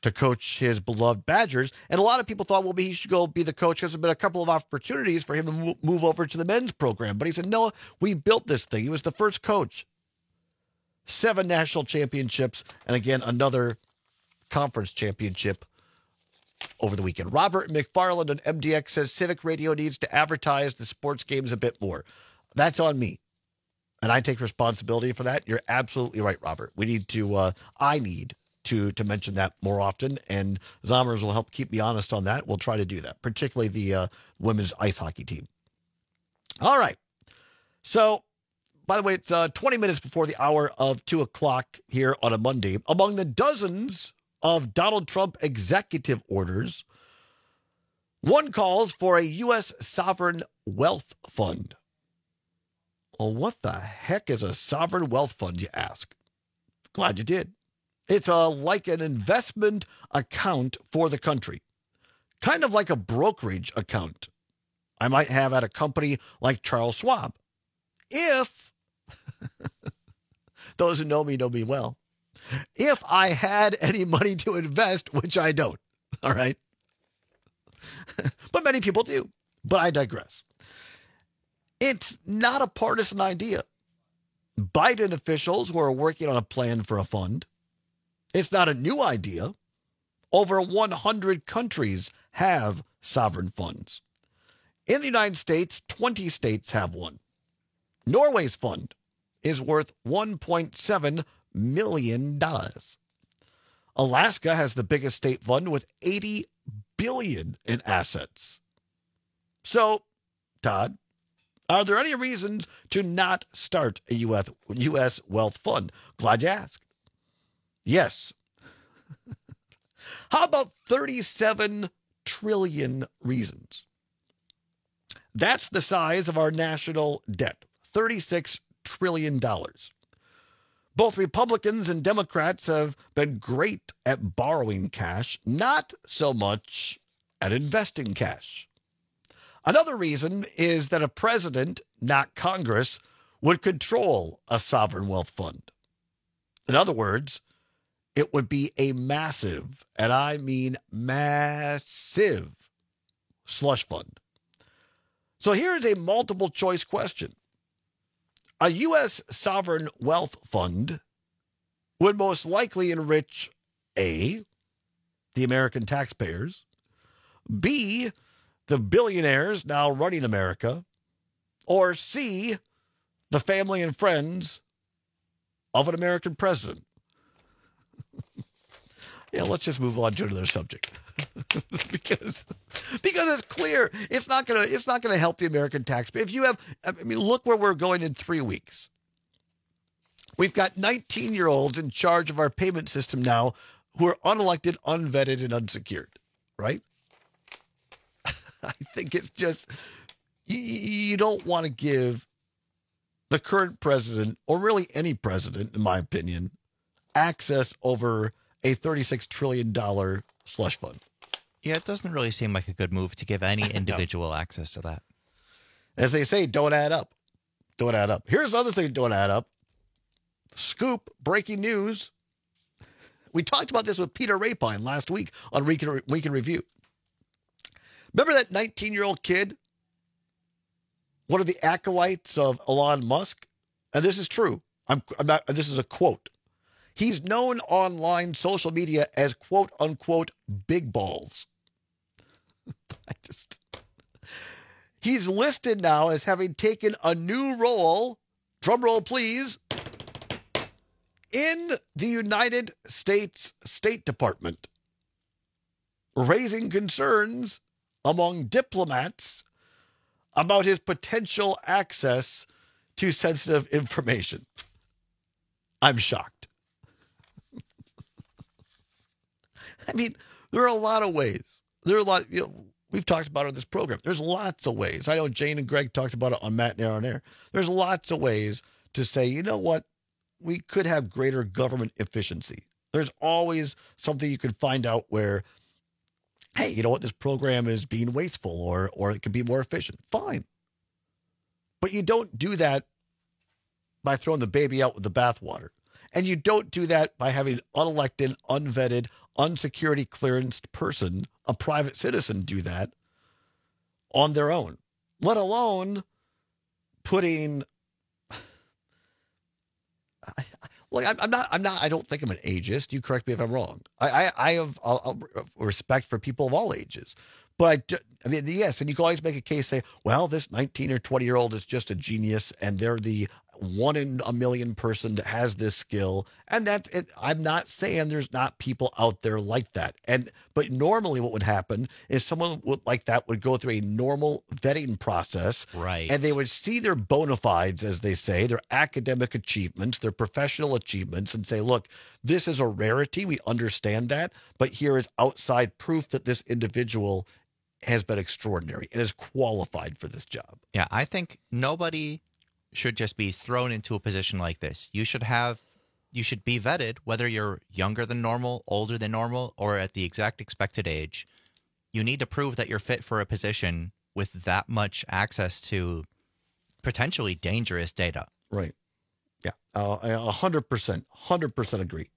to coach his beloved Badgers. And a lot of people thought, well, maybe he should go be the coach because there have been a couple of opportunities for him to mo- move over to the men's program. But he said, no, we built this thing. He was the first coach. Seven national championships, and again, another conference championship over the weekend. Robert McFarland on M D X says Civic Radio needs to advertise the sports games a bit more. That's on me. And I take responsibility for that. You're absolutely right, Robert. We need to, uh, I need to to mention that more often, and Zommers will help keep me honest on that. We'll try to do that, particularly the uh, women's ice hockey team. All right. So, by the way, it's uh, twenty minutes before the hour of two o'clock here on a Monday. Among the dozens of Donald Trump executive orders, one calls for a U S sovereign wealth fund. Well, what the heck is a sovereign wealth fund, you ask? Glad you did. It's a, like an investment account for the country, kind of like a brokerage account I might have at a company like Charles Schwab. If, those who know me know me well, if I had any money to invest, which I don't, all right? But many people do, but I digress. It's not a partisan idea. Biden officials who are working on a plan for a fund. It's not a new idea. Over one hundred countries have sovereign funds. In the United States, twenty states have one. Norway's fund is worth one point seven million dollars. Alaska has the biggest state fund with eighty billion dollars in assets. So, Todd, are there any reasons to not start a U S, U S wealth fund? Glad you asked. Yes. How about thirty-seven trillion reasons? That's the size of our national debt, thirty-six trillion dollars. Both Republicans and Democrats have been great at borrowing cash, not so much at investing cash. Another reason is that a president, not Congress, would control a sovereign wealth fund. In other words, it would be a massive, and I mean massive, slush fund. So here's a multiple choice question. A U S sovereign wealth fund would most likely enrich A, the American taxpayers, B, the billionaires now running America, or C, the family and friends of an American president. Yeah, let's just move on to another subject. because because it's clear it's not gonna it's not gonna help the American taxpayer. If you have, I mean, look where we're going in three weeks. We've got nineteen-year-olds in charge of our payment system now who are unelected, unvetted, and unsecured, right? I think it's just, you, you don't want to give the current president, or really any president, in my opinion, access over a thirty-six trillion dollars slush fund. Yeah, it doesn't really seem like a good move to give any individual no. access to that. As they say, don't add up. Don't add up. Here's another thing, don't add up. Scoop, breaking news. We talked about this with Peter Rapine last week on Week in, Week in Review. Remember that nineteen-year-old kid? One of the acolytes of Elon Musk? And this is true. I'm, I'm not, this is a quote. He's known online social media as quote unquote big balls. I just, he's listed now as having taken a new role, drum roll please, in the United States State Department, raising concerns among diplomats about his potential access to sensitive information. I'm shocked. I mean, there are a lot of ways. There are a lot, you know, we've talked about it on this program. There's lots of ways. I know Jane and Greg talked about it on Matt and Aaron Air. There's lots of ways to say, you know what? We could have greater government efficiency. There's always something you can find out where, hey, you know what? This program is being wasteful, or or it could be more efficient. Fine. But you don't do that by throwing the baby out with the bathwater. And you don't do that by having unelected, unvetted, unsecurity clearanced person, a private citizen, do that on their own, let alone putting. I, Look, I'm not, I'm not, I don't think I'm an ageist. You correct me if I'm wrong. I, I, I have a, a respect for people of all ages. But I, do, I mean, yes, and you can always make a case, say, well, this nineteen or twenty year old is just a genius and they're the one in a million person that has this skill. And that it, I'm not saying there's not people out there like that. And but normally what would happen is someone would, like that would go through a normal vetting process. Right. And they would see their bona fides, as they say, their academic achievements, their professional achievements, and say, look, this is a rarity. We understand that. But here is outside proof that this individual has been extraordinary and is qualified for this job. Yeah, I think nobody should just be thrown into a position like this. You should have, you should be vetted, whether you're younger than normal, older than normal, or at the exact expected age. You need to prove that you're fit for a position with that much access to potentially dangerous data. Right. Yeah. Uh, a hundred percent, hundred percent agree.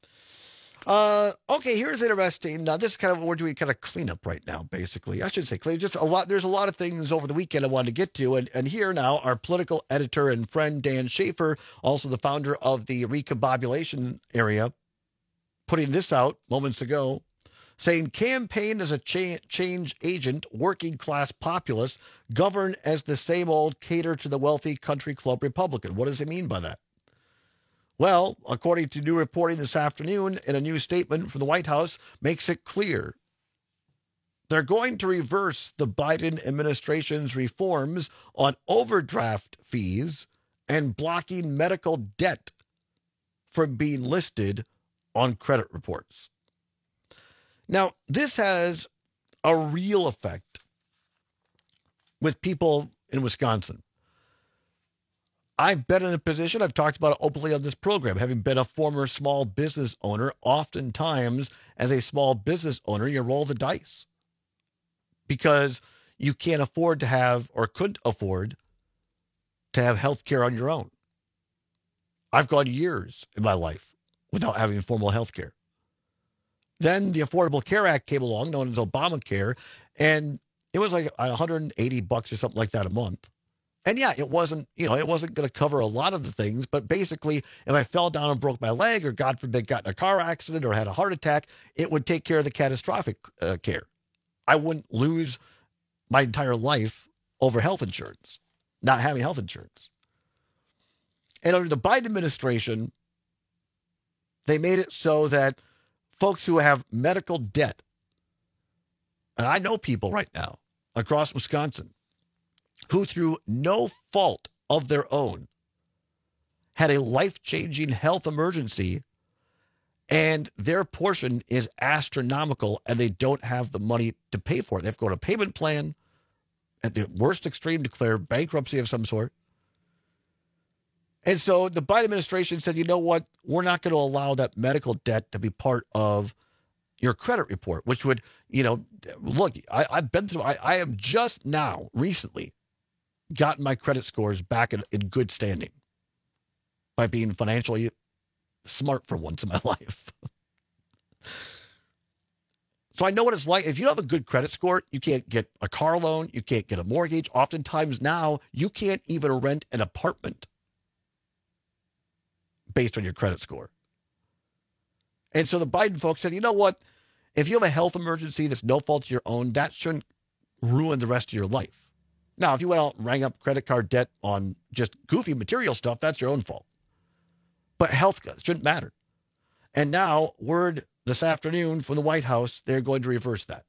Uh, okay, here's interesting. Now, this is kind of, we're doing kind of cleanup right now, basically. I should say clean. Just a lot, there's a lot of things over the weekend I wanted to get to. And, and here now, our political editor and friend, Dan Schaefer, also the founder of the Recombobulation Area, putting this out moments ago, saying campaign as a cha- change agent, working class populace, govern as the same old cater to the wealthy country club Republican. What does he mean by that? Well, according to new reporting this afternoon, in a new statement from the White House, makes it clear they're going to reverse the Biden administration's reforms on overdraft fees and blocking medical debt from being listed on credit reports. Now, this has a real effect with people in Wisconsin. I've been in a position, I've talked about it openly on this program, having been a former small business owner. Oftentimes, as a small business owner, you roll the dice because you can't afford to have or couldn't afford to have health care on your own. I've gone years in my life without having formal health care. Then the Affordable Care Act came along, known as Obamacare, and it was like one hundred eighty bucks or something like that a month. And yeah, it wasn't, you know, it wasn't going to cover a lot of the things, but basically, if I fell down and broke my leg or, God forbid, got in a car accident or had a heart attack, it would take care of the catastrophic uh, care. I wouldn't lose my entire life over health insurance, not having health insurance. And under the Biden administration, they made it so that folks who have medical debt, and I know people right now across Wisconsin, who through no fault of their own had a life-changing health emergency, and their portion is astronomical and they don't have the money to pay for it. They have to go to a payment plan, at the worst extreme declare bankruptcy of some sort. And so the Biden administration said, you know what, we're not going to allow that medical debt to be part of your credit report, which would, you know, look, I, I've been through, I, I have just now recently gotten my credit scores back in, in good standing by being financially smart for once in my life. So I know what it's like. If you don't have a good credit score, you can't get a car loan, you can't get a mortgage. Oftentimes now, you can't even rent an apartment based on your credit score. And so the Biden folks said, you know what? If you have a health emergency that's no fault of your own, that shouldn't ruin the rest of your life. Now, if you went out and rang up credit card debt on just goofy material stuff, that's your own fault. But health shouldn't matter. And now, word this afternoon from the White House, they're going to reverse that.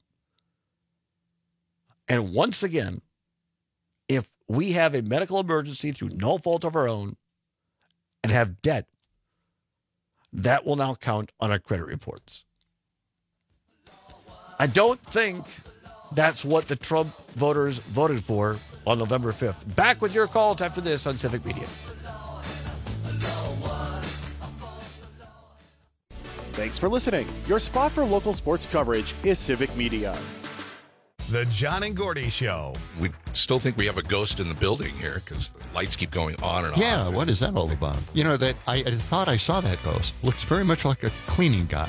And once again, if we have a medical emergency through no fault of our own and have debt, that will now count on our credit reports. I don't think that's what the Trump voters voted for on November fifth. Back with your calls after this on Civic Media. Thanks for listening. Your spot for local sports coverage is Civic Media. The John and Gordy Show. We still think we have a ghost in the building here because the lights keep going on and Yeah, off. what is that all about? You know, that I, I thought I saw that ghost. Looks very much like a cleaning guy.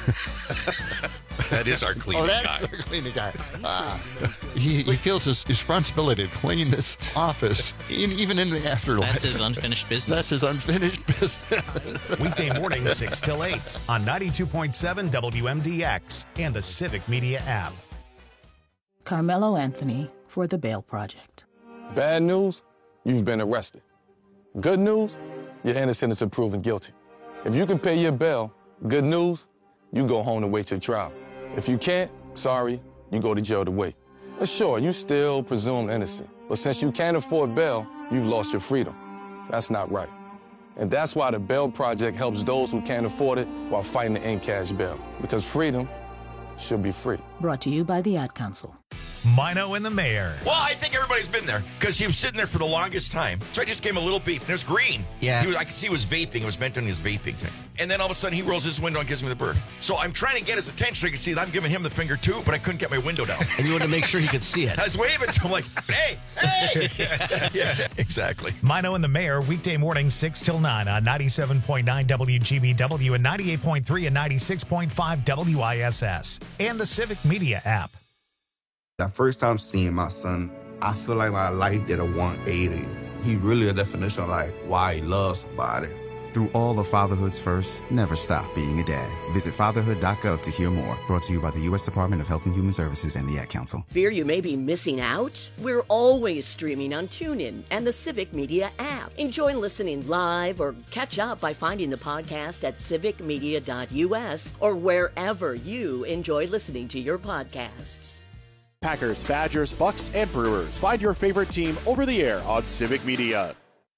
That is our cleaning oh, that's guy. our cleaning guy. Ah. He, he feels his responsibility to clean this office, in, even in the afterlife. That's his unfinished business. That's his unfinished business. Weekday mornings, six till eight on ninety-two point seven W M D X and the Civic Media app. Carmelo Anthony for the Bail Project. Bad news, you've been arrested. Good news, you're innocent until proven guilty. If you can pay your bail, good news, you go home to wait your trial. If you can't, sorry, you go to jail to wait. But sure, you still presumed innocent. But since you can't afford bail, you've lost your freedom. That's not right. And that's why the Bail Project helps those who can't afford it while fighting to end cash bail. Because freedom should be free. Brought to you by the Ad Council. Mino and the Mayor. Well, I think everybody's been there because he was sitting there for the longest time. So I just gave him a little beep, and it was green. Yeah. He was, I could see he was vaping. It was meant on his vaping thing. And then all of a sudden, he rolls his window and gives me the bird. So I'm trying to get his attention so he can see that I'm giving him the finger too, but I couldn't get my window down. And you wanted to make sure he could see it. I was waving to him like, hey, hey. Yeah, exactly. Mino and the Mayor, weekday mornings, six till nine on ninety-seven point nine W G B W and ninety-eight point three and ninety-six point five W I S S and the Civic Media app. That first time seeing my son, I feel like my life did a one eighty. He really a definition of like why he loves somebody. Through all of fatherhood's first, never stop being a dad. Visit fatherhood dot gov to hear more. Brought to you by the U S Department of Health and Human Services and the Ad Council. Fear you may be missing out? We're always streaming on TuneIn and the Civic Media app. Enjoy listening live or catch up by finding the podcast at civic media dot U S or wherever you enjoy listening to your podcasts. Packers, Badgers, Bucks, and Brewers. Find your favorite team over the air on Civic Media.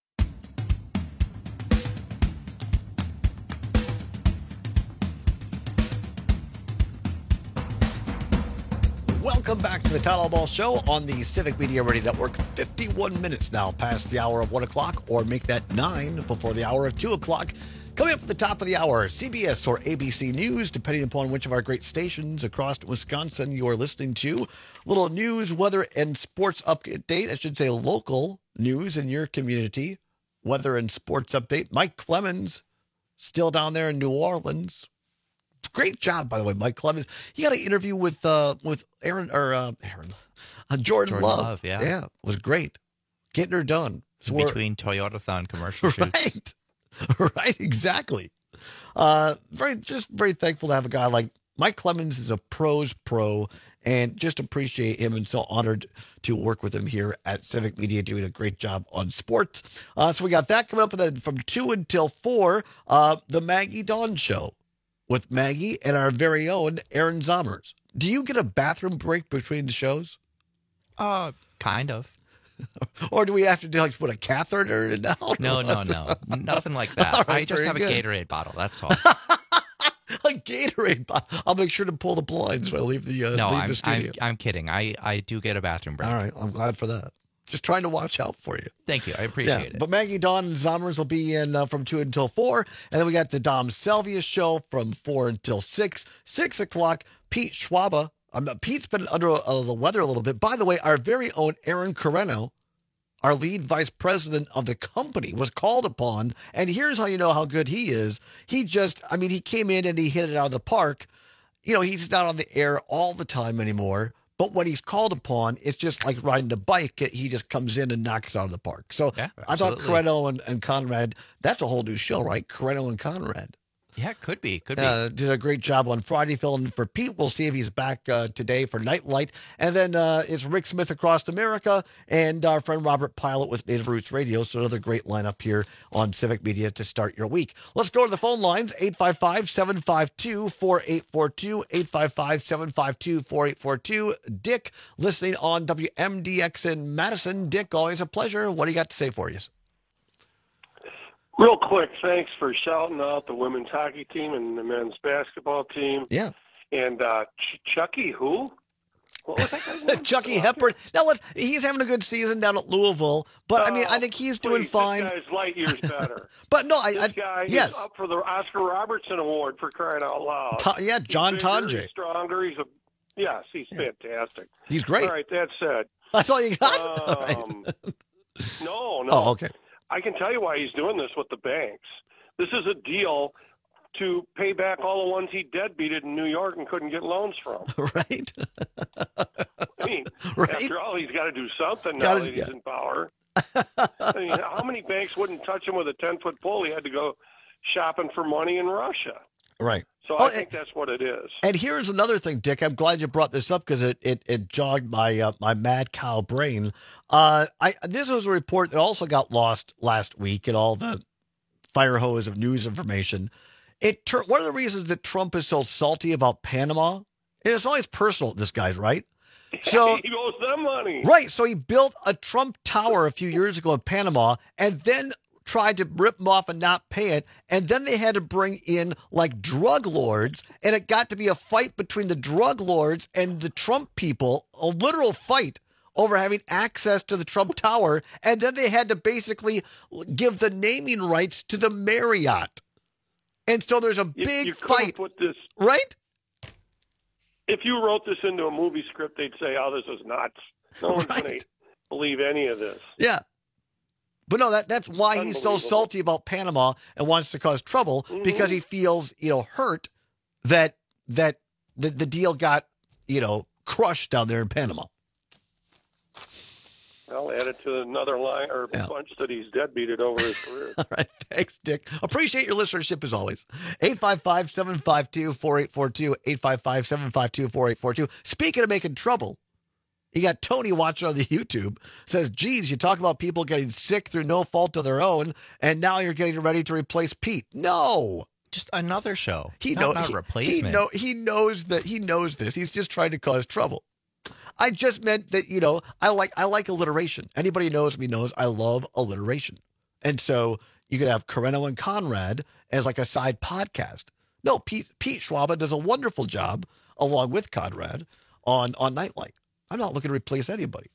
Welcome back to the Todd Ball Show on the Civic Media Radio Network. fifty-one minutes now past the hour of one o'clock, or make that nine before the hour of two o'clock. Coming up at the top of the hour, C B S or A B C News, depending upon which of our great stations across Wisconsin you are listening to. Little news, weather, and sports update. I should say local news in your community. Weather and sports update. Mike Clemens, still down there in New Orleans. Great job, by the way, Mike Clemens. He got an interview with uh, with Aaron or uh, Aaron, uh, Jordan, Jordan Love. Love, yeah. yeah, it was great. Getting her done. So we're- Between Toyotathon commercial shoots. Right. Right, exactly. Uh, very, just very thankful to have a guy like Mike Clemens is a pro's pro, and just appreciate him and so honored to work with him here at Civic Media, doing a great job on sports. Uh, so we got that coming up, and then from two until four, uh, the Maggie Dawn Show with Maggie and our very own Aaron Zommers. Do you get a bathroom break between the shows? Uh, kind of. Or do we have to do like put a catheter in? No, No, no, no. Nothing like that. All right, I just very have good. a Gatorade bottle. That's all. A Gatorade bottle. I'll make sure to pull the blinds when I leave the uh, no, leave I'm, the studio. I'm, I'm kidding. I, I do get a bathroom break. All right, I'm glad for that. Just trying to watch out for you. Thank you. I appreciate Yeah, it. but Maggie, Dawn, and Zommers will be in uh, from two until four. And then we got the Dom Salvia Show from four until six. Six o'clock, Pete Schwaba. Um, Pete's been under uh, the weather a little bit. By the way, our very own Aaron Carreno, our lead vice president of the company, was called upon. And here's how you know how good he is. He just, I mean, he came in and he hit it out of the park. You know, he's not on the air all the time anymore. But when he's called upon, it's just like riding a bike. He just comes in and knocks it out of the park. So Yeah, I thought absolutely. Carreno and, and Conrad, that's a whole new show, right? Carreno and Conrad. Yeah, could be. Could be. Uh, did a great job on Friday filling for Pete. We'll see if he's back uh, today for Nightlight. And then uh, it's Rick Smith Across America and our friend Robert Pilot with Native Roots Radio. So another great lineup here on Civic Media to start your week. Let's go to the phone lines, eight five five, seven five two, four eight four two, eight five five, seven five two, four eight four two. Dick, listening on W M D X in Madison. Dick, always a pleasure. What do you got to say for you? Real quick, thanks for shouting out the women's hockey team and the men's basketball team. Yeah. And uh, Ch- Chucky, who? What was that guy's name? Chucky Hepburn. Now, look, he's having a good season down at Louisville, but I mean, I think he's doing Please, fine. This guy's light years better. But no, I, this I guy yes, is up for the Oscar Robertson Award for crying out loud. Ta- yeah, John he's bigger, Tonje. He's stronger. He's a Yes, he's fantastic. He's great. All right, that said. That's all you got? Um, no, no. Oh, okay. I can tell you why he's doing this with the banks. This is a deal to pay back all the ones he deadbeated in New York and couldn't get loans from. Right. I mean, Right. after all, he's got to do something now Gotta- that he's yeah. in power. I mean, how many banks wouldn't touch him with a ten-foot pole? He had to go shopping for money in Russia. Right. So Oh, I think that's what it is. And here's another thing, Dick. I'm glad you brought this up because it, it, it jogged my uh, my mad cow brain. Uh, I this was a report that also got lost last week in all the fire hose of news information. It tur- one of the reasons that Trump is so salty about Panama, and it's always personal. This guy's right. So he owes them money. right. So he built a Trump Tower a few years ago in Panama, and then tried to rip him off and not pay it. And then they had to bring in like drug lords, and it got to be a fight between the drug lords and the Trump people, a literal fight over having access to the Trump Tower. And then they had to basically give the naming rights to the Marriott. And so there's a You- big you couldn't fight, put this, right? if you wrote this into a movie script, they'd say, "Oh, this is nuts. No one's going to believe any of this." Yeah. But no, that that's why he's so Unbelievable. salty about Panama and wants to cause trouble Mhm. because he feels, you know, hurt that that the, the deal got, you know, crushed down there in Panama. I'll add it to another line or Yeah. bunch that he's deadbeated over his career. All right. Thanks, Dick. Appreciate your listenership as always. eight five five, seven five two, four eight four two, eight five five, seven five two, four eight four two. Speaking of making trouble, you got Tony watching on the YouTube, says, geez, you talk about people getting sick through no fault of their own, and now you're getting ready to replace Pete. No. Just another show. He not, knows not he, replacement. He, know, he knows that he knows this. He's just trying to cause trouble. I just meant that, you know, I like I like alliteration. Anybody who knows me knows I love alliteration. And so you could have Carreno and Conrad as like a side podcast. No, Pete Pete Schwaba does a wonderful job along with Conrad on on Nightlight. I'm not looking to replace anybody.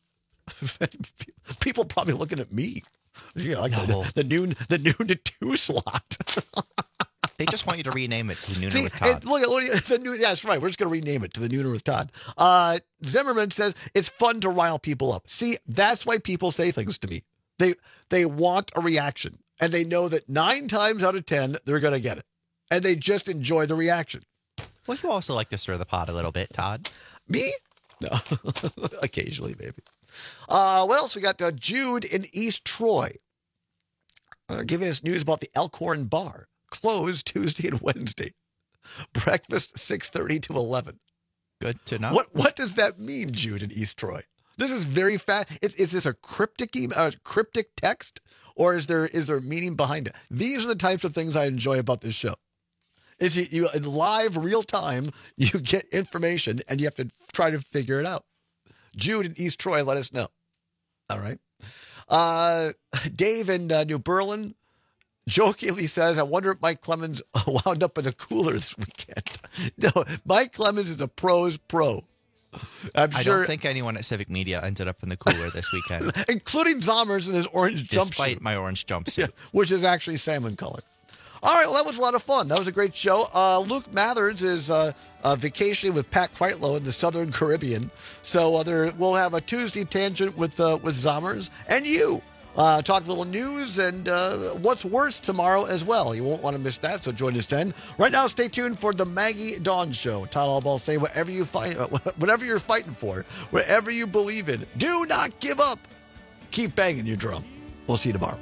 People probably looking at me. You know, like No. the, the noon the noon to two slot. They just want you to rename it to Nooner See, with Todd. and look at look at the new. Yeah, that's right. We're just going to rename it to the Nooner with Todd. Uh, Zimmerman says it's fun to rile people up. See, that's why people say things to me. They they want a reaction, and they know that nine times out of ten they're going to get it, and they just enjoy the reaction. Well, you also like to stir the pot a little bit, Todd. Me? No, occasionally maybe. Uh, what else we got? Uh, Jude in East Troy uh, giving us news about the Elkhorn Bar. Closed Tuesday and Wednesday. Breakfast six thirty to eleven. Good to know. What what does that mean, Jude in East Troy? This is very fast. Is, is this a cryptic e- uh, cryptic text, or is there is there meaning behind it? These are the types of things I enjoy about this show. Is you, you in live real time, you get information and you have to try to figure it out. Jude in East Troy, let us know. All right. Uh, Dave in uh, New Berlin jokingly says, I wonder if Mike Clemens wound up in a cooler this weekend. No, Mike Clemens is a pro's pro. I'm I sure, don't think anyone at Civic Media ended up in the cooler this weekend. including Zommers in his orange Despite jumpsuit, my orange jumpsuit. yeah, which is actually salmon color. All right, well, that was a lot of fun. That was a great show. Uh, Luke Mathers is uh, uh, vacationing with Pat Kreitlow in the Southern Caribbean. So uh, there, we'll have a Tuesday tangent with uh, with Zommers and you. Uh, talk a little news and uh, what's worse tomorrow as well. You won't want to miss that, so join us then. Right now, stay tuned for the Maggie Dawn Show. Todd Allball say whatever you fight, uh, whatever you're fighting for, whatever you believe in, do not give up. Keep banging your drum. We'll see you tomorrow.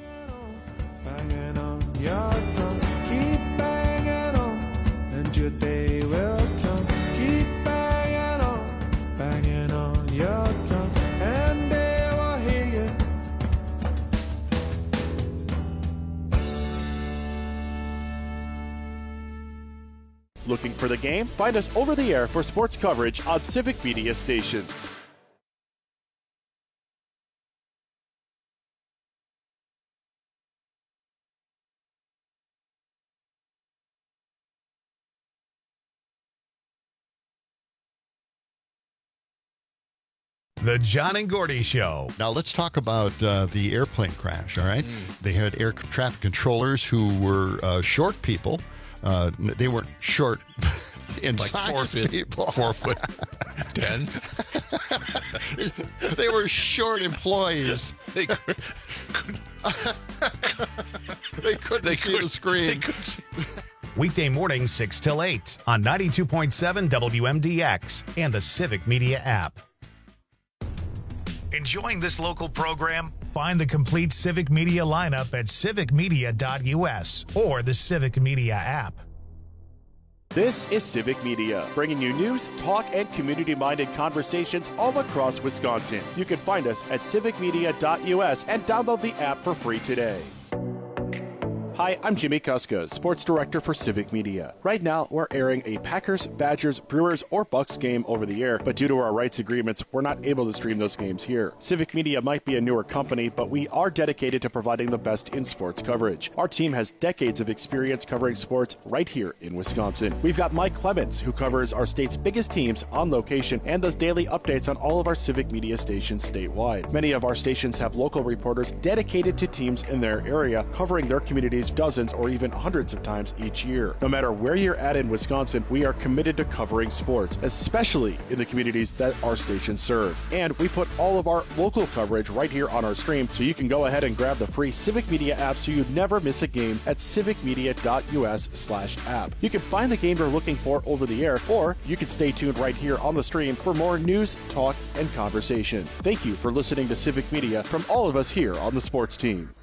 Banging on your drum, keep banging on, and your day will come. Keep banging on, banging on your drum, and they will hear you. Looking for the game? Find us over the air for sports coverage on Civic Media stations. The John and Gordy Show. Now let's talk about uh, the airplane crash, all right? They had air traffic controllers who were uh, short people. Uh, they weren't short and like size four foot, people. four foot ten. They were short employees. They could, they couldn't they see could, the screen. They could see. Weekday mornings six till eight on ninety-two point seven W M D X and the Civic Media app. Enjoying this local program? Find the complete Civic Media lineup at civic media dot U S or the Civic Media app. This is Civic Media, bringing you news, talk, and community-minded conversations all across Wisconsin. You can find us at civic media dot U S and download the app for free today. Hi, I'm Jimmy Kuska, Sports Director for Civic Media. Right now, we're airing a Packers, Badgers, Brewers, or Bucks game over the air, but due to our rights agreements, we're not able to stream those games here. Civic Media might be a newer company, but we are dedicated to providing the best in sports coverage. Our team has decades of experience covering sports right here in Wisconsin. We've got Mike Clemens, who covers our state's biggest teams on location and does daily updates on all of our Civic Media stations statewide. Many of our stations have local reporters dedicated to teams in their area, covering their communities dozens or even hundreds of times each year. No matter where you're at in Wisconsin, we are committed to covering sports, especially in the communities that our stations serve. And we put all of our local coverage right here on our stream, so you can go ahead and grab the free Civic Media app so you never miss a game at civic media dot U S slash app. You can find the game you're looking for over the air, or you can stay tuned right here on the stream for more news, talk, and conversation. Thank you for listening to Civic Media from all of us here on the sports team.